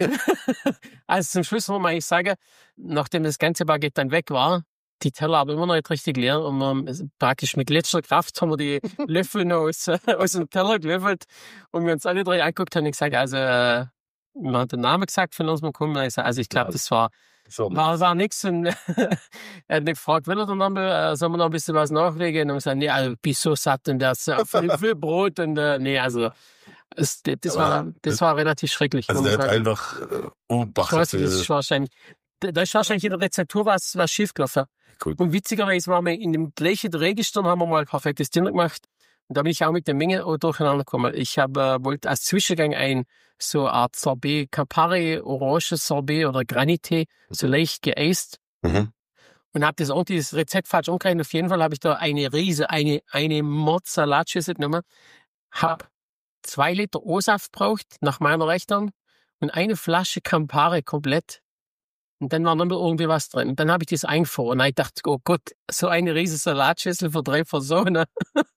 Also zum Schluss muss man eigentlich sagen, nachdem das ganze Baguette dann weg war, die Teller aber immer noch nicht richtig leer und man praktisch mit letzter Kraft haben wir die Löffel noch aus dem Teller gelöffelt und wir uns alle 3 angeguckt haben und gesagt, also man hat den Namen gesagt von unserem Kumpel, also ich glaube, das war nichts und er hat nicht gefragt, will er dann nochmal, soll man noch ein bisschen was nachlegen und dann haben wir gesagt, nee, also bist so satt und das viel Brot und nee, also das war relativ schrecklich. Also der hat einfach das ist wahrscheinlich in der Rezeptur was schiefgelaufen. Gut. Und witzigerweise waren wir in dem gleichen Register, haben wir mal ein perfektes Dinner gemacht. Und da bin ich auch mit der Menge durcheinander gekommen. Ich wollte als Zwischengang so eine Art Sorbet, Campari, Orange Sorbet oder Granité, so leicht geeist. Mhm. Und habe das Rezept falsch umgerechnet. Auf jeden Fall habe ich da eine Mordsalatschüssel genommen. Habe 2 Liter O-Saft braucht, nach meiner Rechnung. Und eine Flasche Campari komplett. Und dann war noch irgendwie was drin. Und dann habe ich das eingefroren. Und ich dachte, oh Gott, so eine riesige Salatschüssel für 3 Personen.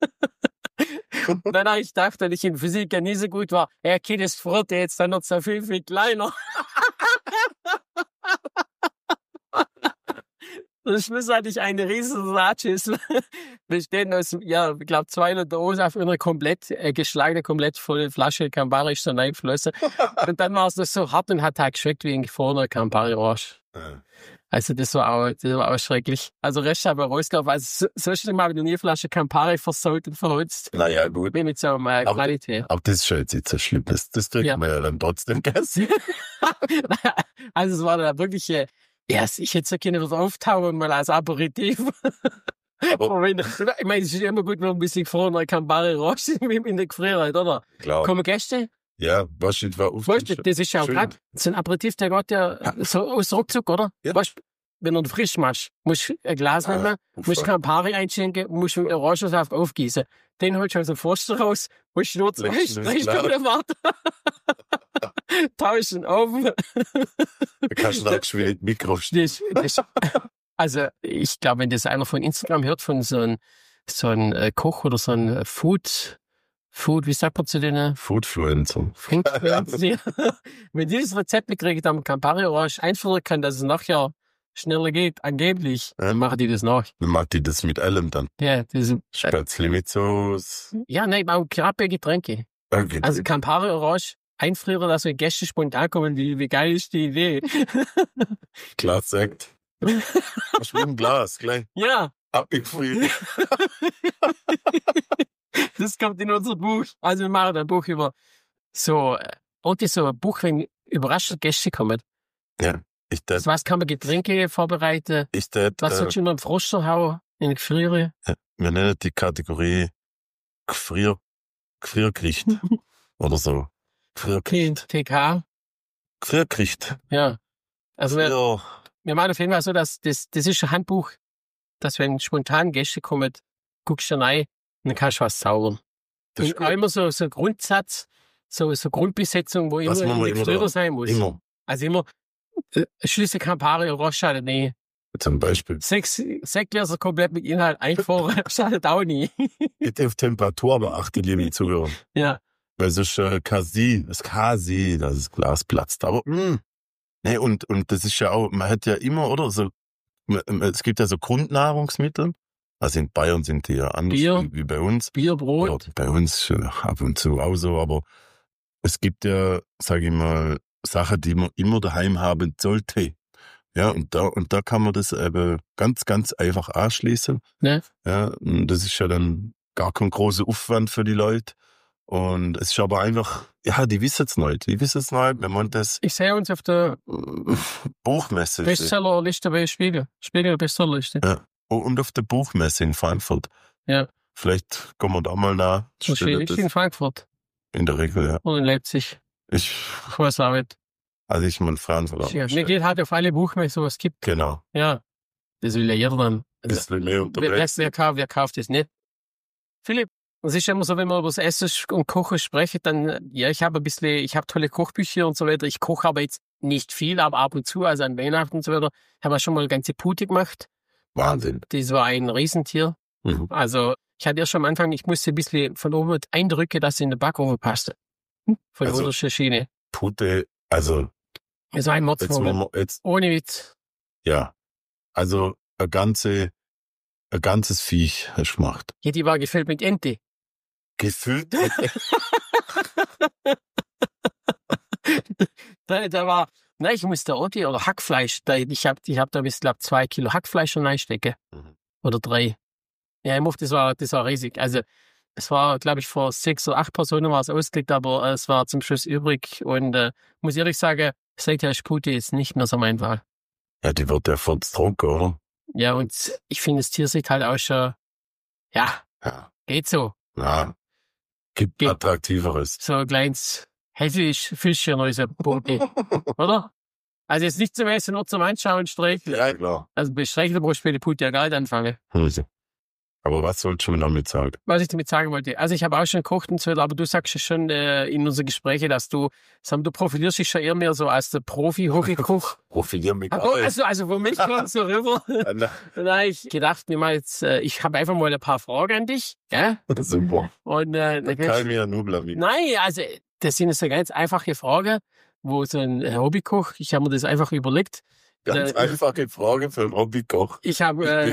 Und dann habe ich gedacht, weil ich in Physik ja nie so gut war, okay, das friert jetzt dann noch so viel, viel kleiner. Zum Schluss hatte ich eine riesige Salatschüssel. Bestehend aus, ich glaube, 200 O-Saft und eine komplett geschlagene, komplett volle Flasche Campari ist dann eingeflossen. Und dann war es das so hart und hat halt geschmeckt wie ein gefrorener Campari-Orange. Ja. Also das war auch schrecklich. Also Rest habe ich rausgehauen. Also so schlimm habe ich noch nie eine Flasche Campari versaut und verholzt. Naja, gut. Wie mit so einer Qualität. Aber das ist schon jetzt nicht so schlimm. Das kriegt man ja dann trotzdem gegessen. Also es war dann wirklich... ich hätte so gerne was auftauchen, mal als Aperitif. Aber ich meine, es ist immer gut, wenn man ein bisschen gefrorener Campari raus in der Gefrierheit, oder? Klar. Kommen Gäste? Ja, was war auf? Weißt du, das ist ja auch gerade so ein Aperitif, der geht ja so aus Ruckzuck, oder? Ja. Weißt du, wenn du frisch machst, musst du ein Glas nehmen, musst Campari einschenken, musst mit Orangensaft aufgießen. Den holst du aus dem Forster raus, musst du nur 2 Stunden warten. Tauschen auf. Da kannst du auch schwierig Mikro stehen. Also, ich glaube, wenn das einer von Instagram hört, von so ein Koch oder so ein Food, wie sagt man zu denen? Foodfluencer. Wenn die das Rezept mitkriegen, am Campari Orange einführen kann, dass es nachher schneller geht, angeblich, dann machen die das nach. Dann machen die das mit allem dann. Ja, das Spätzle mit Soße. Ja, nein, auch knappe Getränke. Okay. Also Campari Orange einfrieren, dass wir Gäste spontan kommen. Wie geil ist die Idee? Glas sagt. Was mit dem Glas, gleich. Ja. abgefriert. Das kommt in unser Buch. Also wir machen ein Buch über so ein Buch, wenn überraschende Gäste kommen. Ja. Was kann man Getränke vorbereiten? Was sollst du immer im Froster hauen? In die Gefriere? Ja, wir nennen die Kategorie Gefriergericht. Oder so. Gefriergericht. TK. Gefriergericht. Ja. Also wir machen auf jeden Fall so, dass das ist ein Handbuch, dass wenn spontan Gäste kommen, guckst du rein und dann kannst du was zaubern. Und auch immer so ein Grundsatz, so Grundbesetzung, wo immer in der Gefriere sein muss. Immer. Also immer Schlüssel Campari oder schadet nie. Zum Beispiel. Sektgläser komplett mit Inhalt einfroren, schadet auch nie. Bitte auf Temperatur aber achte, liebe Zuhörer. Ja. Weil es ist KC, das Glas platzt. Aber, nee, und das ist ja auch, man hat ja immer, oder? So, es gibt ja so Grundnahrungsmittel. Also in Bayern sind die ja anders wie bei uns. Bier, Brot. Oder bei uns ab und zu auch so, aber es gibt ja, sage ich mal, Sachen, die man immer daheim haben sollte. Ja, und da kann man das eben ganz, ganz einfach anschließen. Ja. Ja, und das ist ja dann gar kein großer Aufwand für die Leute. Und es ist aber einfach, ja, die wissen es nicht. Wenn man das... Ich sehe uns auf der Buchmesse. Bestsellerliste bei Spiegel. Spiegel-Bestsellerliste. Ja, und auf der Buchmesse in Frankfurt. Ja. Vielleicht kommen wir da mal nach. Ich in Frankfurt. In der Regel, ja. Oder in Leipzig. Ich weiß auch nicht. Also ich meine Frankfurt. Ja, mir geht halt auf alle Buchmessen, was es gibt. Genau. Ja. Das will ja jeder dann. Das will mehr unterbrechen. Wer kauft das nicht? Philipp, es ist immer so, wenn wir über das Essen und Kochen sprechen, dann, ja, ich habe tolle Kochbücher und so weiter. Ich koche aber jetzt nicht viel, aber ab und zu, also an Weihnachten und so weiter. Ich habe auch schon mal eine ganze Pute gemacht. Wahnsinn. Das war ein Riesentier. Mhm. Also, ich hatte erst schon am Anfang, ich musste ein bisschen von oben eindrücken, dass es in den Backofen passte. Von der untersten Schiene. Pute, also. Es war ein Mordsmoment. Ohne Witz. Ja. Also, ein ganzes Viech hast du gemacht. Ja, die war gefüllt mit Ente. Gefüllt? da war, nein, ich musste Ente oder Hackfleisch. Ich hab da bis, glaube 2 Kilo Hackfleisch schon reinstecken. Mhm. Oder 3. Ja, das war riesig. Also, es war, glaube ich, vor 6 oder 8 Personen war es ausgelegt, aber es war zum Schluss übrig. Und muss ehrlich sagen, seither ist Pute jetzt nicht mehr so mein Wahl. Ja, die wird ja voll trunken, oder? Ja, und ich finde, das Tier sieht halt auch schon, ja. Geht so. Ja, gibt Attraktiveres. So ein kleines Fischchen oder so Pute, oder? Also jetzt nicht zum Essen, nur zum Anschauen, streicheln. Ja, klar. Also bei Streicheln brauchst du bei der Pute ja gar nicht anfangen. Aber was sollst du mir damit sagen? Was ich damit sagen wollte. Also ich habe auch schon gekocht und so, aber du sagst ja schon in unseren Gesprächen, dass du profilierst dich schon eher mehr so als der Profi-Hobbykoch. Profilier mich gar nicht. Also für mich kommt so rüber. Dann habe ich gedacht, ich habe einfach mal ein paar Fragen an dich. Ja? Super. Und kann ich mir ja nur blamieren. Nein, also das sind so ganz einfache Fragen, wo so ein Hobbykoch, ich habe mir das einfach überlegt. Ganz einfache Frage für einen Hobbykoch. Ich habe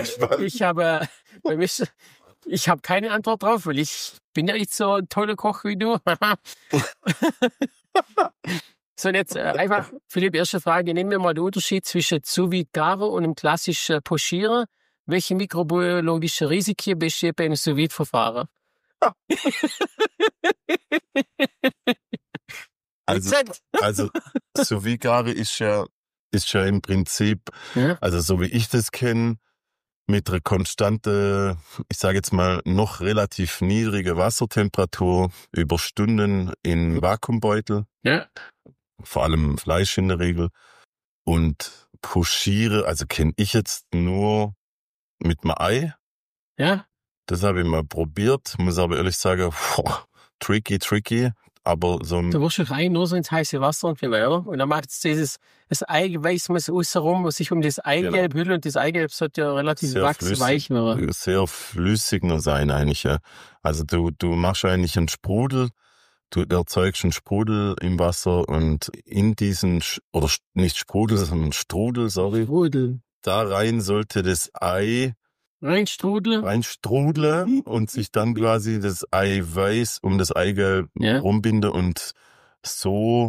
keine Antwort drauf, weil ich bin ja nicht so ein toller Koch wie du. So, und jetzt einfach, Philipp, erste Frage. Nehmen wir mal den Unterschied zwischen Sous-Vide Garen und einem klassischen Pochieren. Welche mikrobiologischen Risiken besteht bei einem Sous-Vide-Verfahren? Also Sous-Vide Garen ist ja im Prinzip, also so wie ich das kenne, mit einer konstanten, ich sage jetzt mal, noch relativ niedrige Wassertemperatur über Stunden in Vakuumbeutel. Ja. Vor allem Fleisch in der Regel. Und Pochiere, also kenne ich jetzt nur mit einem Ei. Ja. Das habe ich mal probiert, muss aber ehrlich sagen, tricky. Aber so ein... Du wirst rein nur so ins heiße Wasser und viel weiter. Und dann macht es das Eiweiß muss außenrum, was sich um das Eigelb hüllt. Und das Eigelb sollte ja relativ wachsweich werden. Sehr flüssig nur sein eigentlich, ja. Also du machst eigentlich einen Sprudel, du erzeugst einen Sprudel im Wasser und in diesen, oder nicht Sprudel, sondern Strudel, Strudel. Da rein sollte das Ei reinstrudeln und sich dann quasi das Eiweiß um das Eigelb rumbinden und so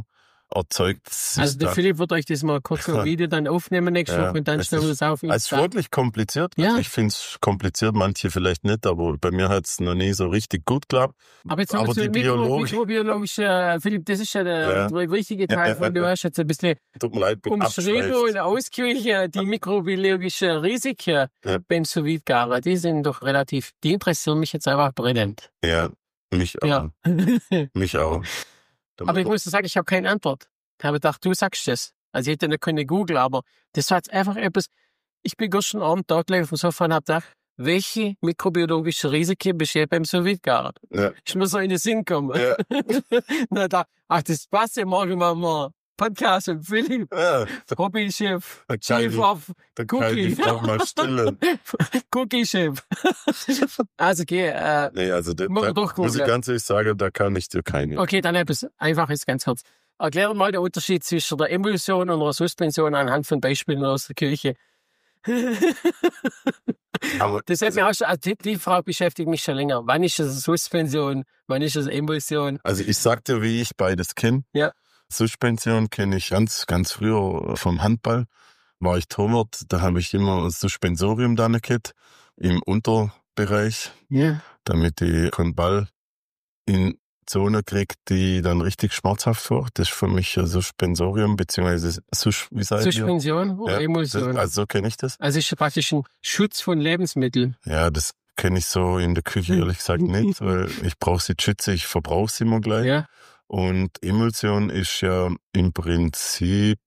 erzeugt. Also der Philipp wird euch das mal kurz im Video dann aufnehmen nächste Woche und dann stellen wir das auf. Es ist wirklich kompliziert. Ja. Also ich finde es kompliziert, manche vielleicht nicht, aber bei mir hat es noch nie so richtig gut geklappt. Aber jetzt aber die mikrobiologische, Philipp, das ist ja der wichtige Teil von, du hast jetzt ein bisschen umschrieben und ausgeführt, die mikrobiologischen Risiken Benzovitgare, die sind doch relativ, die interessieren mich jetzt einfach brennend. Ja, mich auch. Ja. Mich auch. Aber ich muss sagen, ich habe keine Antwort. Ich habe gedacht, du sagst das. Also ich hätte nicht können googeln, aber das war jetzt einfach etwas, ich bin gestern Abend da gelegen vom Sofa und habe gedacht, welche mikrobiologischen Risiken besteht beim Sous-Vide-Garen? Ja. Ich muss so in den Sinn kommen. Ja. Na, das passt ja, morgen machen wir Podcast mit Philipp, Hobbychef, Chief of Cookie. Cookie-Chef. Also okay, nee, also da muss ich ganz ehrlich sagen, da kann ich dir keine. Okay, dann etwas Einfaches, ganz kurz. Erklär mal den Unterschied zwischen der Emulsion und der Suspension anhand von Beispielen aus der Küche. Aber das hat mich auch schon, also die Frage beschäftigt mich schon länger. Wann ist es Suspension, wann ist es Emulsion? Also ich sag dir, wie ich beides kenne. Ja. Suspension kenne ich ganz früher vom Handball. War ich Torwart, da habe ich immer ein Suspensorium da gehabt, im Unterbereich, damit ich keinen Ball in Zone kriegt, die dann richtig schmerzhaft wird. Das ist für mich ein Suspensorium, beziehungsweise Suspension oder Emulsion? Also so kenne ich das. Also ist praktisch ein Schutz von Lebensmitteln. Ja, das kenne ich so in der Küche ehrlich gesagt nicht, weil ich brauche sie schütze, ich verbrauche sie immer gleich. Ja. Und Emulsion ist ja im Prinzip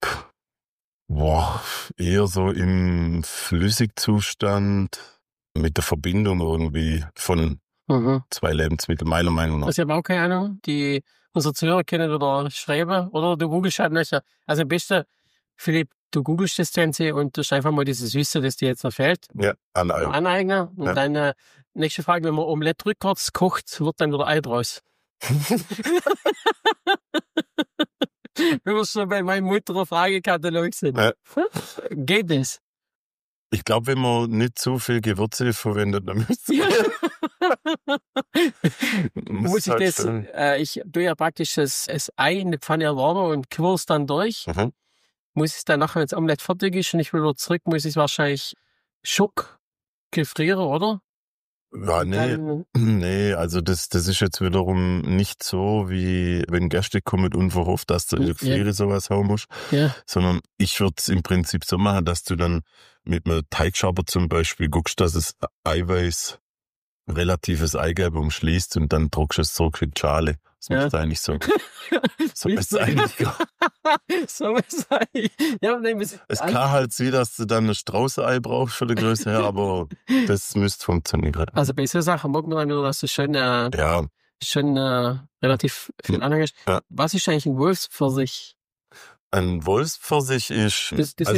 eher so im Flüssigzustand mit der Verbindung irgendwie von zwei Lebensmitteln, meiner Meinung nach. Also ich habe auch keine Ahnung, die unsere Zuhörer kennen oder schreiben, oder du googelst halt nicht. Also am besten, Philipp, du googelst das Ganze und du einfach mal dieses Wissen, das dir jetzt noch fehlt. Ja, aneignen. Und dann, nächste Frage, wenn man Omelette rückwärts kocht, wird dann wieder Ei draus. Wenn wir schon bei meiner Mutter ein Fragekatalog sind. Ja. Geht das? Ich glaube, wenn man nicht zu viel Gewürze verwendet, dann müsste muss ich halt das, ich tue ja praktisch das Ei in die Pfanne erwärmen und quirl es dann durch. Muss ich es dann nachher, wenn das Omelette fertig ist und ich will wieder zurück, muss ich es wahrscheinlich Schock gefrieren, oder? Ja, nee, also das ist jetzt wiederum nicht so, wie wenn Gäste kommen unverhofft, dass du in die Friere sowas hauen musst, sondern ich würde es im Prinzip so machen, dass du dann mit einem Teigschaber zum Beispiel guckst, dass es Eiweiß relatives Eigelb umschließt und dann druckst du es zurück in die Schale. Das müsste eigentlich so. So ist es eigentlich. So ist es eigentlich. Ja, es kann halt sein, dass du dann ein Straußenei brauchst für die Größe her, aber das müsste funktionieren. Also bei so Sachen mag man dann wieder, dass du schon relativ viel anhängst. Ja. Was ist eigentlich ein Wolfspfirsich? Ein Wolfspfirsich ist...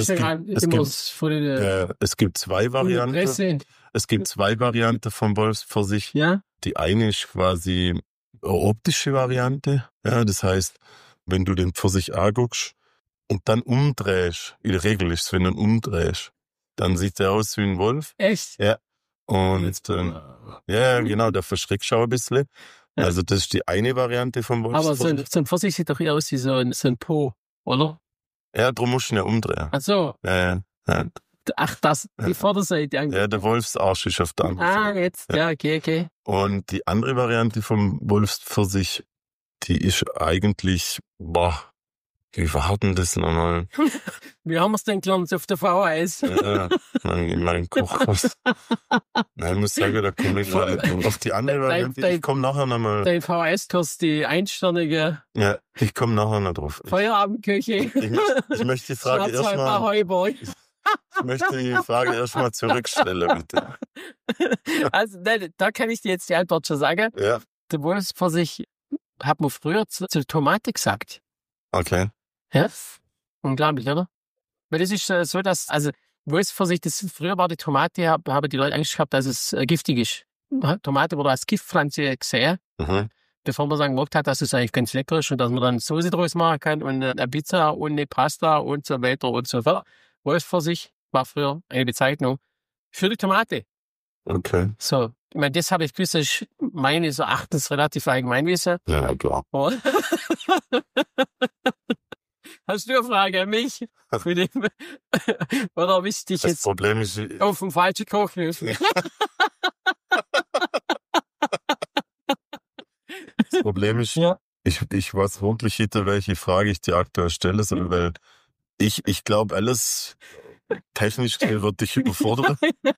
Es gibt zwei Varianten. Es gibt zwei Varianten vom Wolfspfirsich. Ja. Die eine ist quasi eine optische Variante. Ja, das heißt, wenn du den Pfirsich anguckst und dann umdrehst, in der Regel ist es, wenn du ihn umdrehst, dann sieht der aus wie ein Wolf. Echt? Ja. Und ja, genau, der verschreckt auch ein bisschen. Ja. Also das ist die eine Variante vom Wolfspfirsich. Aber so ein Pfirsich sieht doch eher aus wie so ein Po, oder? Ja, darum musst du ihn ja umdrehen. Ach so. Ja. Ach, die Vorderseite. Ja, der Wolfsarsch ist auf der anderen Seite. Jetzt, ja, okay. Und die andere Variante vom Wolfspfirsich, die ist eigentlich, wie war denn das nochmal? Wie haben wir es denn gelernt auf der VHS? Ja, in meinem Kochkurs. Nein, ich muss sagen, da komme ich mal auf die andere Variante. Ich komme nachher nochmal. Dein VHS-Kurs, die einsternige. Ja, ich komme nachher noch drauf. Feierabendküche. Ich möchte die Frage erstmal. Ich möchte die Frage erstmal zurückstellen, bitte. Also, da kann ich dir jetzt die Antwort schon sagen. Ja. Der Wolfspfirsich hat man früher zur Tomate gesagt. Okay. Ja? Unglaublich, oder? Weil das ist so, dass, also, Wolfspfirsich, früher war die Tomate, haben die Leute Angst gehabt, dass es giftig ist. Tomate wurde als Giftpflanze gesehen. Bevor man dann gemerkt hat, dass es eigentlich ganz lecker ist und dass man dann Soße draus machen kann und eine Pizza und eine Pasta und so weiter und so fort. Wolfspfirsich war früher eine Bezeichnung für die Tomate. Okay. So, ich meine, das habe ich gewusst, das ist meines Erachtens relativ Allgemeinwissen. Ja, klar. Hast du eine Frage an mich? Oder bist du dich Das jetzt Problem ist, auf dem falschen Kochhilfe? Ja. ich weiß wirklich nicht, welche Frage ich dir aktuell stelle, sondern weil ich glaube, alles technisch wird dich überfordern.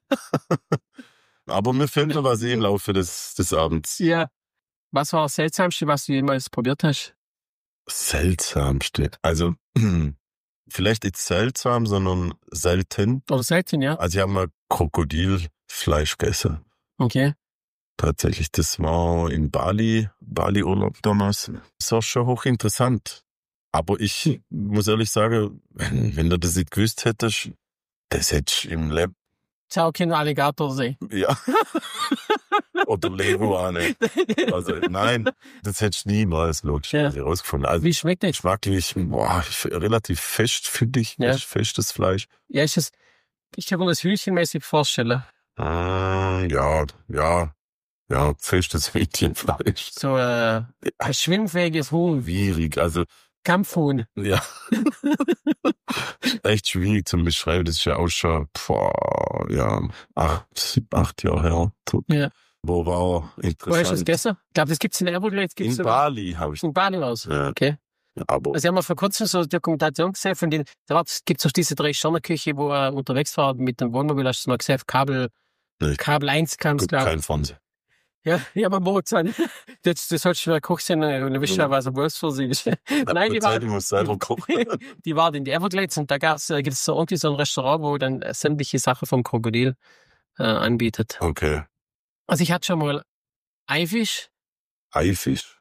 Aber mir fällt noch was im Laufe des Abends. Ja. Was war das Seltsamste, was du jemals probiert hast? Seltsamste. Also, vielleicht nicht seltsam, sondern selten. Oder selten, ja. Also, ich habe mal Krokodilfleisch gegessen. Okay. Tatsächlich, das war in Bali-Urlaub damals. Das war schon hochinteressant. Aber ich muss ehrlich sagen, wenn du das nicht gewusst hättest, das hättest du im Leben. Ciao, kein Alligatorsee. Ja. Oder Leguane. Also, nein, das hättest du niemals logisch herausgefunden. Also, wie schmeckt das? Geschmacklich, relativ fest, finde ich. Ja. Festes Fleisch. Ja, ich kann mir das hühnchenmäßig vorstellen. Ja, festes Hähnchenfleisch. So ein schwimmfähiges Huhn. Schwierig, also. Kampfhuhn. Ja. Echt schwierig zu beschreiben. Das ist ja auch schon, 8 Jahre her. Ja. Wo war interessant. Wo hast du das gegessen? Ich glaube, das gibt's in Everglades. In Bali habe ich. In Bali war's. Ja. Okay. Ja, aber. Also, ich habe mal vor kurzem so eine Dokumentation gesehen, von denen, da gibt's auch diese 3-Sterne-Küche, wo er unterwegs war mit dem Wohnmobil, hast du mal gesehen, Kabel 1 kam es, glaube ich. Kein Fernsehen. Ja, aber morgen das sollst du mal Koch sein und du weißt ja, was ein Wolfs für sie ist. Nein, ich muss selber kochen. Die waren in die Everglades und da gibt's so irgendwie so ein Restaurant, wo dann sämtliche Sachen vom Krokodil anbietet. Okay. Also ich hatte schon mal Haifisch. Haifisch?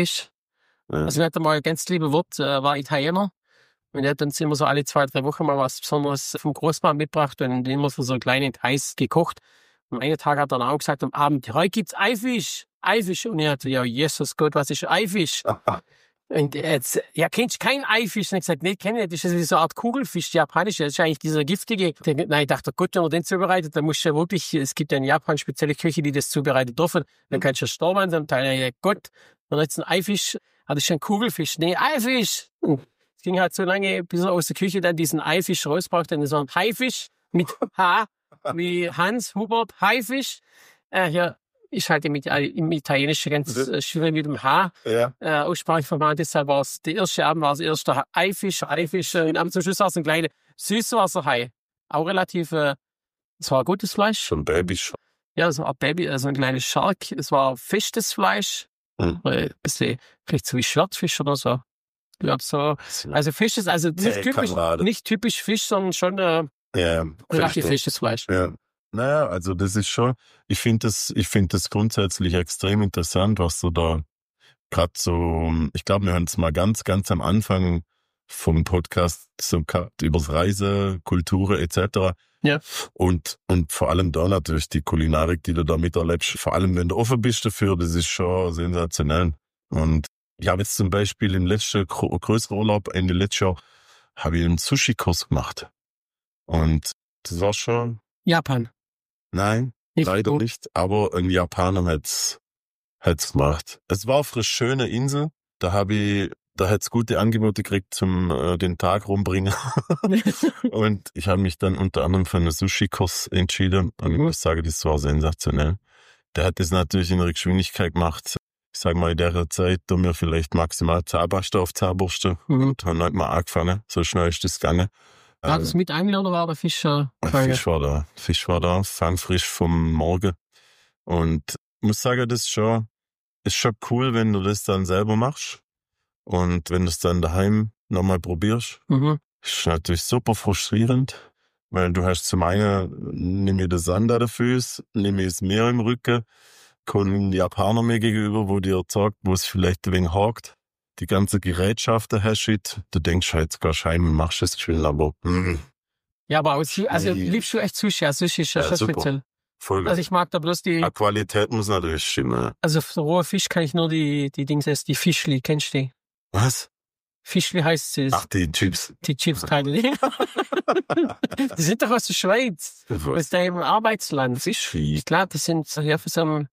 Ja. Also ich hatte mal ein ganz liebe Wirt, war Italiener. Und der hat dann immer so alle 2-3 Wochen mal was Besonderes vom Großmann mitgebracht und immer für so kleine Details gekocht. Und einen Tag hat er dann auch gesagt, am Abend, heute gibt's Haifisch. Und er hatte, ja, Jesus Gott, was ist Haifisch? Und jetzt, ja, kennst du keinen Haifisch? Und ich gesagt, nee, kenne ich nicht. Das ist so eine Art Kugelfisch, die japanische. Das ist eigentlich dieser giftige. Nein, ich dachte, gut, wenn er den zubereitet, dann musst du ja wirklich, es gibt ja in Japan spezielle Küche, die das zubereiten dürfen. Dann kannst du ja sterben, dann Teil, ja, Gott, wenn jetzt ein Haifisch, das ist ein Kugelfisch. Nee, Haifisch! Es ging halt so lange, bis er aus der Küche dann diesen Haifisch rausbrachte, dann so ein Haifisch mit H, wie Hans, Hubert, Haifisch. Ja, ist halt im Italienischen ganz schwierig mit dem H. Ja. Aussprache verwandt, deshalb war es, der erste Abend war es erster Haifisch. Und am Schluss war es ein kleiner Süßwasserhai. Auch relativ, es war gutes Fleisch. Schon Babysch. Ja, es war ein Baby, also ein kleines Shark. Es war festes Fleisch. Ein bisschen, vielleicht so wie Schwertfisch oder so. Ja, so. Also Fisch ist also nicht typisch Fisch, sondern schon relativ festes Fleisch. Ja. Naja, also das ist schon, ich finde das grundsätzlich extrem interessant, was du da gerade so, ich glaube, wir hören es mal ganz, ganz am Anfang vom Podcast so übers Reise, Kultur etc. Ja. Und vor allem da natürlich die Kulinarik, die du da miterlebst, vor allem wenn du offen bist dafür, das ist schon sensationell. Und ich habe jetzt zum Beispiel im letzten größeren Urlaub, Ende letztes Jahr, habe ich einen Sushi-Kurs gemacht. Und das war schon... Japan? Nein, leider nicht. Aber ein Japaner hat's gemacht. Es war auf einer schönen Insel. Da hat's gute Angebote gekriegt zum den Tag rumbringen. Und ich habe mich dann unter anderem für einen Sushi-Kurs entschieden. Und ich muss sagen, das war sensationell. Der hat das natürlich in einer Geschwindigkeit gemacht. Ich sage mal, in der Zeit tun wir vielleicht maximal Zahnpasta auf Zahnbürste und haben halt mal angefangen. So schnell ist das gegangen. War das mit Angel oder war der Fisch? Fisch war da, fangfrisch vom Morgen. Und ich muss sagen, das ist schon cool, wenn du das dann selber machst. Und wenn du es dann daheim nochmal probierst. Ist natürlich super frustrierend, weil du hast zum einen, nimm mir den Sand an den Füßen, nimm mir das Meer im Rücken, kommt ein Japaner mir gegenüber, wo dir sagt, wo es vielleicht ein wenig hakt. Die ganze Gerätschaften hast du denkst halt, gehst heim und machst es schön, aber... Ja, aber also liebst du echt Sushi? Also Sushi ist ja schon speziell. Voll. Also ich mag da bloß die... Qualität muss natürlich stimmen. Also für roher Fisch kann ich nur die Dings essen, die Fischli, kennst du die? Was? Fischli heißt es. Ach, die Chips. Die Chips-Teile. Die sind doch aus der Schweiz. Aus deinem Arbeitsland. Fischli? Ich glaube, die sind ja für so einen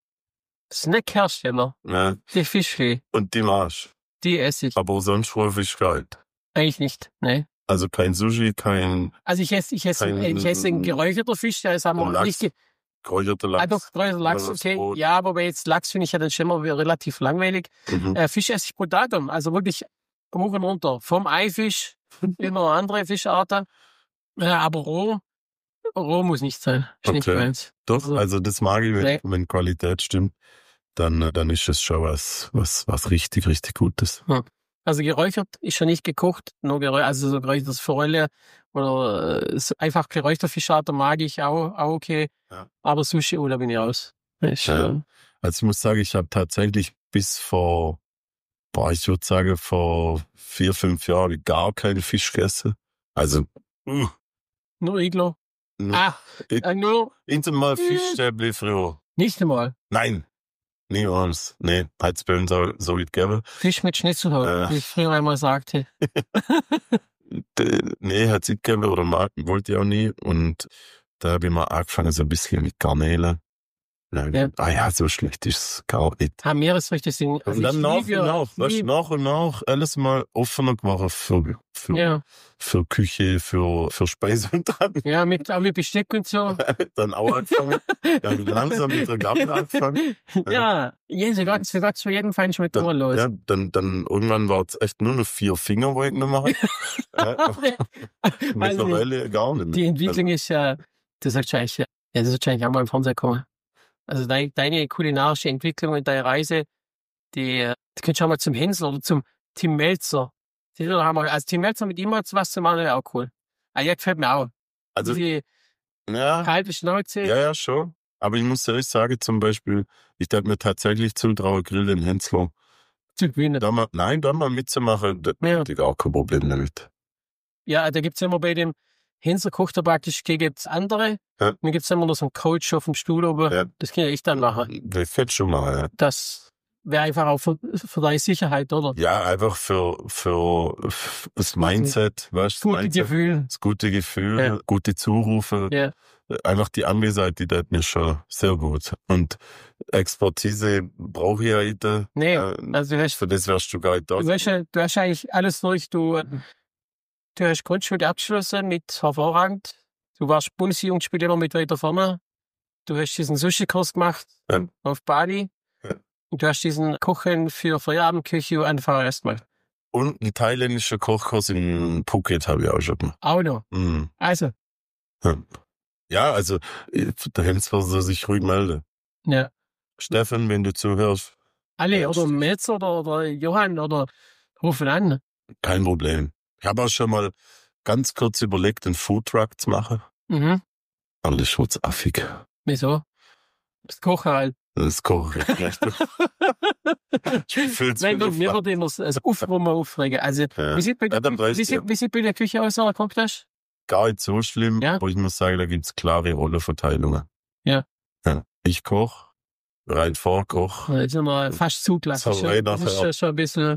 Snackhersteller. Ja. Die Fischli. Und die Marsch. Die esse ich. Aber sonst roher Fisch kalt. Eigentlich nicht, ne. Also kein Sushi, kein... Also ich esse einen geräucherter Fisch, der ist aber Lachs, nicht... geräucherter Lachs. Doch, geräucherter Lachs, okay. Brot. Ja, aber jetzt Lachs finde ich ja dann schon mal relativ langweilig. Fisch esse ich brutal gern, also wirklich hoch und runter. Vom Eifisch über andere Fischarten. Aber roh muss nicht sein. Ist nicht meins. Doch, also das mag ich, wenn Qualität stimmt, dann ist es schon was richtig, richtig Gutes. Also geräuchert ist schon nicht gekocht, nur geräuchert, also so geräuchertes Forelle oder einfach geräucherte Fischarten mag ich auch okay. Ja. Aber Sushi, da bin ich aus. Also ich muss sagen, ich habe tatsächlich bis vor 4-5 Jahren gar keinen Fisch gegessen. Also nur Iglo. Nur mal Fischstäbli früher. Nicht einmal? Nein. Niemals. Nee, hat es bei uns auch so nicht gegeben. Fisch mit Schnitzelhaut, wie ich früher einmal sagte. Nee, hat es nicht gegeben oder wollte ich auch nie. Und da habe ich mal angefangen, so ein bisschen mit Garnelen. Nein, so schlecht ist es gar nicht. Meeresfrüchte sind... Also und dann nach und nach alles mal offener geworden für Küche, für Speise und dann... Ja, mit Besteck und so. Dann auch angefangen. Dann langsam mit der Gabel angefangen. Für Gott, für jeden Fein schmeckt immer los. Ja, dann irgendwann war es echt nur noch 4 Finger, wo ich genommen habe. Mittlerweile gar nicht mehr. Die Entwicklung ist ja, das ist wahrscheinlich auch mal im Fernsehen kommen. Also deine kulinarische Entwicklung und deine Reise, die könntest du auch mal zum Hensel oder zum Tim Melzer. Also Tim Melzer mit ihm was zu machen, wäre auch cool. Ja, gefällt mir auch. Also, kalte Schnauze. Ja, schon. Aber ich muss ehrlich sagen, zum Beispiel, ich darf mir tatsächlich zutrauen, Grill den Hensler zu gewinnen. Da mal mitzumachen, da hätte ich auch kein Problem damit. Ja, da gibt's immer bei dem Hensler kocht er praktisch gegen andere. Ja. Dann gibt's immer noch so einen Coach auf dem Stuhl oben. Ja. Das kann ich dann machen. Das hätte schon mal, ja. Das wäre einfach auch für deine Sicherheit, oder? Ja, einfach für das Mindset, weißt du? Das gute Gefühl, gute Zurufe. Ja. Einfach die andere Seite, die tut mir schon sehr gut. Und Expertise brauche ich ja nicht. Nee, also für das wärst du gar nicht da. Du hast eigentlich alles durch. Du hast Grundschule abgeschlossen mit hervorragend. Du warst Bundesjugendspieler mit weiter vorne. Du hast diesen Sushi-Kurs gemacht auf Bali. Ja. Und du hast diesen Kochen für Feierabendküche einfach erstmal. Und einen thailändischen Kochkurs in Phuket habe ich auch schon gemacht. Auch noch? Mhm. Also? Ja, also der Hensler soll sich ruhig melden. Ja. Steffen, wenn du zuhörst. Alle, oder Metz oder Johann oder rufen an. Kein Problem. Ich habe auch schon mal ganz kurz überlegt, einen Foodtruck zu machen. Mhm. Aber das ist schon zu affig. Wieso? Das Kochen halt. Das Kochen, recht. Nein, mir würde immer das aufregen. Also, wie sieht bei der Küche aus, wenn du gekocht hast? Gar nicht so schlimm, aber ich muss sagen, da gibt's klare Rollenverteilungen. Ja. Ich koche, bereit vorkoch. Das ist immer fast zu klassisch. Das ist schon ein bisschen...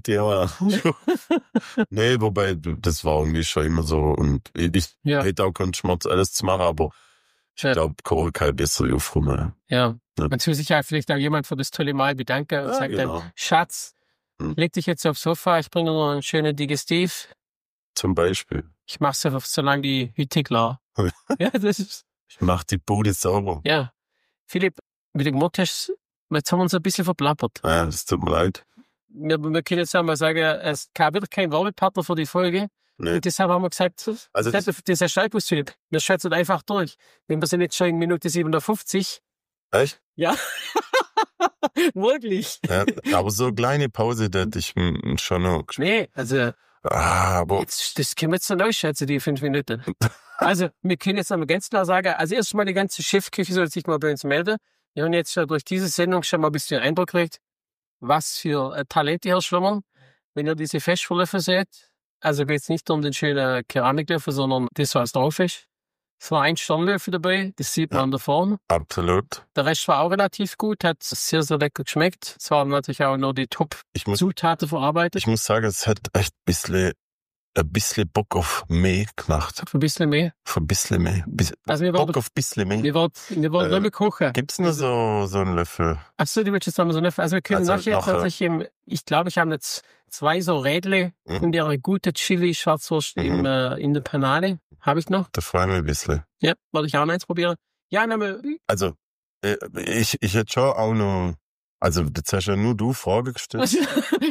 Nee, wobei, das war irgendwie schon immer so. Und ich hätte auch keinen Schmerz, alles zu machen, aber ich glaube, Kochen kann besser aufräumen. Ja. Und zu Sicherheit vielleicht auch jemand für das tolle Mal bedanken und sagt dann, Schatz, leg dich jetzt aufs Sofa, ich bringe noch einen schönen Digestiv. Zum Beispiel. Ich mach's einfach, solange die Hütte klar. Ja, das ist... Ich mach die Bude sauber. Ja. Philipp, wie du gemerkt hast, jetzt haben wir uns ein bisschen verplappert. Ja, das tut mir leid. Wir können jetzt einmal sagen, es gab wieder kein Werbepartner für die Folge. Nee. Und deshalb haben wir gesagt, also das ist ja stark, Philipp. Wir schätzen einfach durch. Wenn wir sind jetzt schon in Minute 57. Echt? Ja. Wirklich. Ja, aber so eine kleine Pause, das ich schon noch. Nee, also. Aber jetzt, das können wir jetzt noch ausschätzen, die 5 Minuten. Also, wir können jetzt einmal ganz klar sagen, also erstmal die ganze Chefküche soll sich mal bei uns melden. Wir haben jetzt schon durch diese Sendung schon mal ein bisschen Eindruck gekriegt, was für Talente hier schlummern. Wenn ihr diese Festverlöffel seht, also geht es nicht um den schönen Keramiklöffel, sondern das, was drauf ist. Es war ein Sternlöffel dabei, das sieht man da vorne. Absolut. Der Rest war auch relativ gut, hat sehr, sehr lecker geschmeckt. Es waren natürlich auch nur die Top-Zutaten verarbeitet. Ich muss sagen, es hat echt ein bisschen ein bisschen Bock auf mehr gemacht. Für ein bisschen mehr? Für ein bisschen mehr. Also Bock auf ein bisschen mehr. Wir wollen nicht mehr kochen. Gibt's nur so einen Löffel? Achso, du willst jetzt nochmal so einen Löffel. Also wir können nachher tatsächlich, ich glaube, ich habe jetzt 2 so Rädle und ihre gute Chili-Schwarzwurst in der Panade. Habe ich noch. Da freue ich mich ein bisschen. Ja, wollte ich auch noch eins probieren. Ja, also, ich hätte schon auch noch, also, jetzt hast ja nur du Fragen gestellt. Ich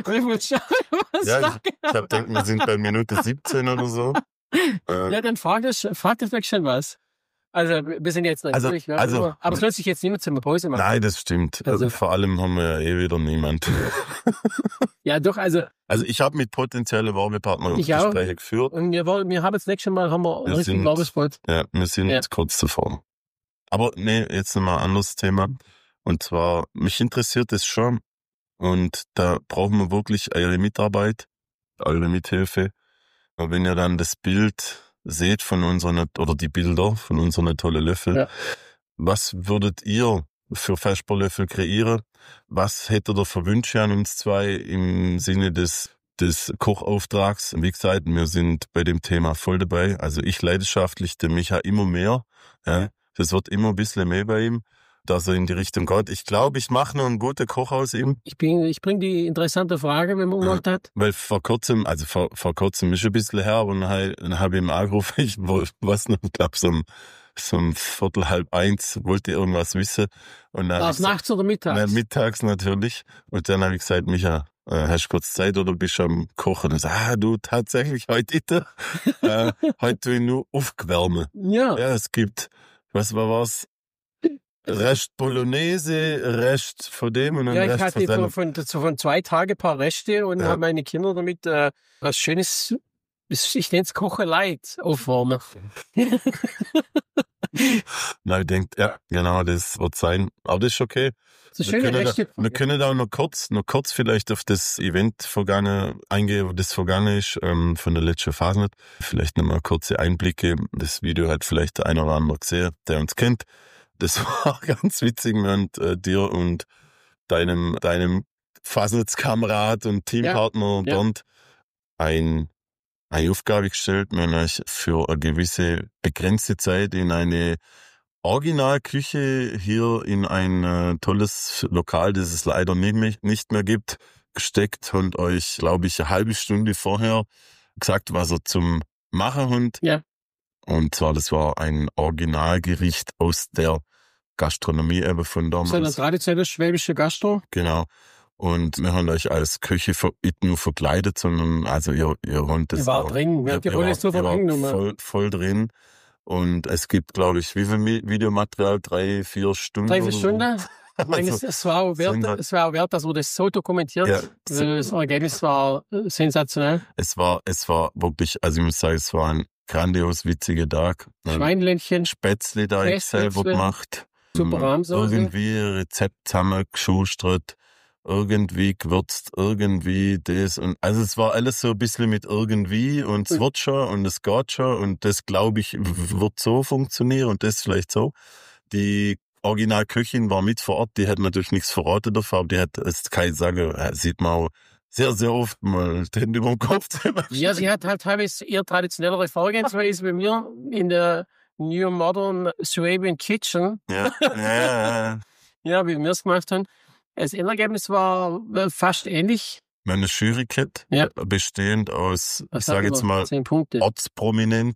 habe gedacht, wir sind bei Minute 17 oder so. Ja, dann frag das vielleicht schon was. Also, wir sind jetzt noch durch, ne? Aber es wird sich jetzt niemand zur Pause machen. Nein, das stimmt. Also, vor allem haben wir ja wieder niemand. Ja, doch, also ich habe mit potenziellen Werbepartnern Gespräche geführt. Und wir haben das nächste Mal einen richtigen Werbespot. Ja, wir sind kurz davor. Aber nee, jetzt nochmal ein anderes Thema. Und zwar, mich interessiert es schon. Und da brauchen wir wirklich eure Mitarbeit, eure Mithilfe. Und wenn ihr dann das Bild seht von unseren, oder die Bilder von unseren tollen Löffel, was würdet ihr für Vesperlöffel kreieren? Was hättet ihr für Wünsche an uns zwei im Sinne des Kochauftrags? Wie gesagt, wir sind bei dem Thema voll dabei. Also ich leidenschaftlich, der Micha immer mehr. Ja, das wird immer ein bisschen mehr bei ihm, dass er in die Richtung geht. Ich glaube, ich mache noch einen guten Koch aus ihm. Ich bring die interessante Frage, wenn man gemacht hat. Weil vor kurzem ist ein bisschen her, und dann habe ich ihm angerufen, ich glaube so um 12:45 wollte ich irgendwas wissen. Und dann nachts oder mittags? Nein, mittags natürlich. Und dann habe ich gesagt, Micha, hast du kurz Zeit oder bist du am Kochen? Und er du, tatsächlich, heute tue ich nur aufgewärmen. Ja. Ja, es gibt, was war was? Rest Bolognese, Rest von dem und dann Rest von dem. Ja, ich hatte von 2 Tagen ein paar Reste und habe meine Kinder damit was Schönes, ich nenne es Kochen light, aufwärmen. Nein, ich denke, ja, genau, das wird sein. Aber das ist okay. Wir können da auch noch kurz vielleicht auf das Event eingehen, wo das vergangen ist, von der letzten Phase. Vielleicht nochmal kurze Einblicke. Das Video hat vielleicht der eine oder andere gesehen, der uns kennt. Das war ganz witzig, während dir und deinem Fasnitzkamerad und Teampartner Bernd eine Aufgabe gestellt. Wir haben euch für eine gewisse begrenzte Zeit in eine Originalküche hier in ein tolles Lokal, das es leider nicht mehr gibt, gesteckt und euch, glaube ich, eine halbe Stunde vorher gesagt, was ihr zum Machen habt. Ja. Und zwar, das war ein Originalgericht aus der Gastronomie eben von damals. So eine traditionelle schwäbische Gastro. Genau. Und wir haben euch als Köche nicht nur verkleidet, sondern also ihr habt das. Ihr war drin, wir haben die Rolle so verbringen. Voll drin. Und es gibt, glaube ich, wie viel Videomaterial? 3-4 Stunden? 3-4 Stunden? Ich meine, es war auch wert, dass man das so dokumentiert. Ja, das Ergebnis war sensationell. Es war wirklich, also ich muss sagen, es war ein grandios witziger Tag. Schweinländchen. Spätzle da ich selber gemacht. Super Rahmsauce. Irgendwie Rezept zusammengeschustert, irgendwie gewürzt, irgendwie das. Und also es war alles so ein bisschen mit irgendwie und es wird schon und es geht schon und das, glaube ich, wird so funktionieren und das vielleicht so. Die Originalköchin war mit vor Ort, die hat natürlich nichts verraten davon, aber die hat, es kann ich sagen, sieht man auch sehr, sehr oft mal die Hände über den Kopf. Ja, sie hat halt teilweise eher traditionellere Vorgehensweise bei mir in der New Modern Swabian Kitchen. Ja, ja, wie wir es gemacht haben. Das Endergebnis war fast ähnlich. Meine Jury bestehend aus, ich sage jetzt mal, 10 Punkte. Ortsprominent,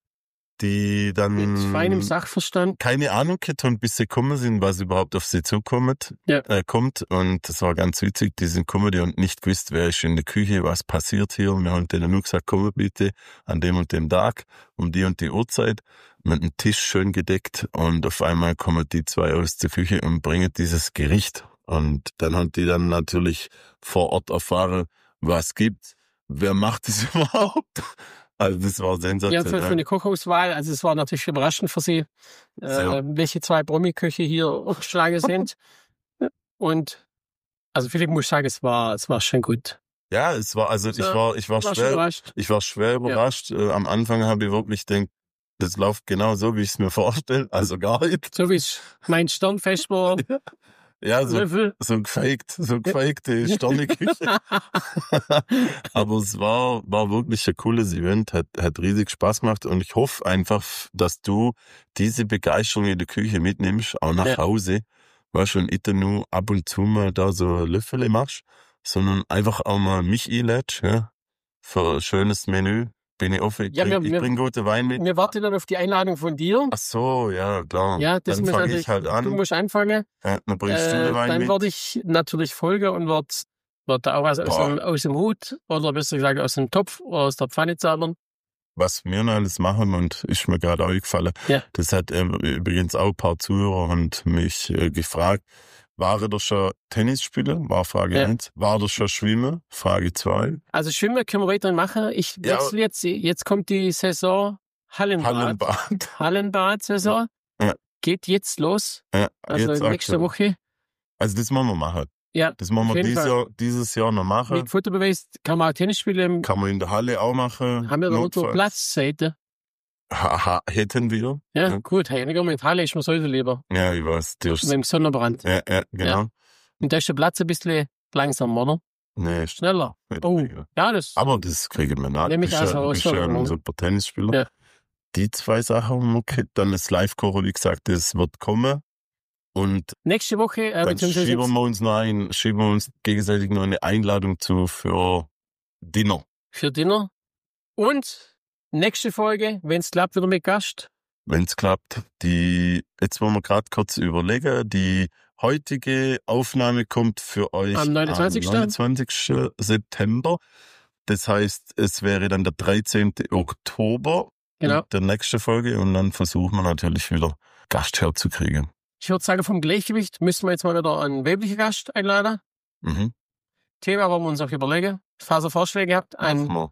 die dann mit feinem Sachverstand keine Ahnung hatten, bis sie gekommen sind, was überhaupt auf sie zukommt. Kommt. Und das war ganz witzig, die sind gekommen, die haben nicht gewusst, wer ist in der Küche, was passiert hier. Und wir haben denen nur gesagt, komm bitte an dem und dem Tag, um die und die Uhrzeit, mit dem Tisch schön gedeckt. Und auf einmal kommen die 2 aus der Küche und bringen dieses Gericht. Und dann haben die dann natürlich vor Ort erfahren, was gibt's, wer macht das überhaupt? Also das war sensationell. Ja, für eine Kochauswahl, also es war natürlich überraschend für sie, welche 2 Promi-Köche hier aufgeschlagen sind. Und also Philipp muss sagen, es war schon gut. Ja, es war, also ich war schwer überrascht. Am Anfang habe ich wirklich gedacht, das läuft genau so, wie ich es mir vorstelle, also gar nicht. So wie es mein Sternfest war. Ja, so Löffel. so gefakte Sterneküche. Aber es war wirklich ein cooles Event, hat riesig Spaß gemacht und ich hoffe einfach, dass du diese Begeisterung in der Küche mitnimmst, auch nach Hause. Weißt du, und nicht nur ab und zu mal da so Löffel machst, sondern einfach auch mal mich einlädst, ja, für ein schönes Menü. Bin ich offen, ich bring guten Wein mit. Wir warten dann auf die Einladung von dir. Ach so, ja, klar. Ja, das dann fange ich halt an. Du musst anfangen. Ja, dann bringst du den Wein dann mit. Dann werde ich natürlich folgen und wird da auch was aus dem Hut oder besser gesagt aus dem Topf oder aus der Pfanne zaubern. Was wir noch alles machen und ist mir gerade auch gefallen. Ja. Das hat übrigens auch ein paar Zuhörer und mich gefragt, war er schon Tennisspieler? War Frage 1. War er schon Schwimmen? Frage 2. Also Schwimmen können wir weiterhin machen. Ich wechsle jetzt kommt die Saison Hallenbad-Saison. Ja. Geht jetzt los. Ja, also jetzt nächste Woche. Also das wollen wir machen. Ja, das wollen wir dieses Jahr noch machen. Mit Fotobeweis kann man auch Tennis spielen. Kann man in der Halle auch machen. Haben wir da unter Platzseite? Hätten wir. Ja, gut. Hey, mit Halle ist mir sowieso lieber. Ja, ich weiß. Mit dem Sonnenbrand. Ja, genau. Ja. Und da ist der Platz ein bisschen langsamer, oder? Nee, schneller. Oh, ja, aber das kriegen wir nach. Nehme ich also bist ja ein super Tennisspieler. Ja. Die 2 Sachen, okay. Dann das Live-Kochen, wie gesagt, das wird kommen. Und nächste Woche dann schieben wir uns gegenseitig noch eine Einladung zu für Dinner. Für Dinner. Und nächste Folge, wenn es klappt, wieder mit Gast. Wenn es klappt. Jetzt wollen wir gerade kurz überlegen, die heutige Aufnahme kommt für euch am 29. September. Das heißt, es wäre dann der 13. Oktober mit der nächsten Folge und dann versuchen wir natürlich wieder Gast herzukriegen. Ich würde sagen, vom Gleichgewicht müssen wir jetzt mal wieder einen weiblichen Gast einladen. Mhm. Thema wollen wir uns auch überlegen. Falls ihr Vorschläge habt, an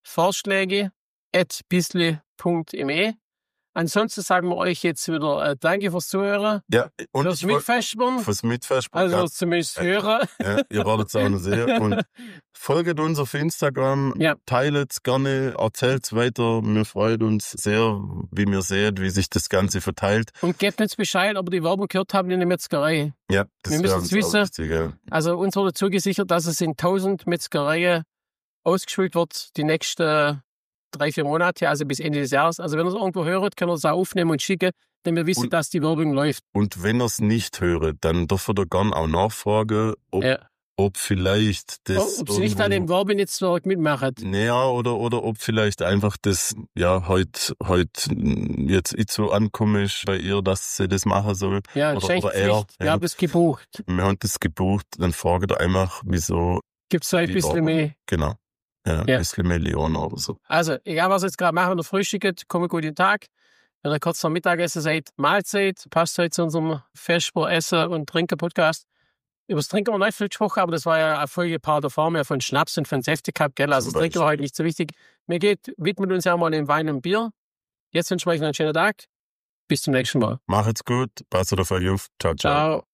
vorschläge@bisli.me. Ansonsten sagen wir euch jetzt wieder Danke fürs Zuhören. Ja, und fürs Mitfespern. Also zumindest hören. Ja, ihr werdet es auch noch sehen. Und folgt uns auf Instagram, teilt es gerne, erzählt es weiter. Wir freuen uns sehr, wie wir sehen, wie sich das Ganze verteilt. Und gebt uns Bescheid, ob ihr die Werbung gehört habt in der Metzgerei. Ja, das wir müssen es wissen. Wichtig, ja. Also uns wurde zugesichert, dass es in 1000 Metzgereien ausgespielt wird, die nächsten 3-4 Monate, also bis Ende des Jahres. Also wenn ihr es irgendwo hört, könnt ihr es auch aufnehmen und schicken, denn wir wissen, dass die Werbung läuft. Und wenn ihr es nicht hört, dann dürft ihr gerne auch nachfragen, ob vielleicht das... Ob sie nicht an dem Werbung jetzt mitmachen. Naja, oder ob vielleicht einfach das heute jetzt nicht so angekommen ist bei ihr, dass sie das machen soll. Ja, oder er. Wir haben das gebucht. Wir haben das gebucht, dann fragt ihr einfach, wieso... Gibt es ein bisschen mehr? Genau. Ja, ein bisschen mehr Leon oder so. Also, egal was ihr jetzt gerade machen oder frühstückt, kommt gut in den Tag. Wenn ihr kurz vor Mittagessen seid, Mahlzeit, passt heute zu unserem Vesper Essen und Trinken Podcast. Über das Trinken haben wir nicht viel gesprochen, aber das war ja eine Folge-Part davor mehr von Schnaps und von Säfte gehabt, gell? Also das Trinken war heute nicht so wichtig. Widmet uns ja mal in Wein und Bier. Jetzt wünschen wir euch einen schönen Tag. Bis zum nächsten Mal. Macht's gut. Passt auf euch auf. Ciao, ciao. Ciao.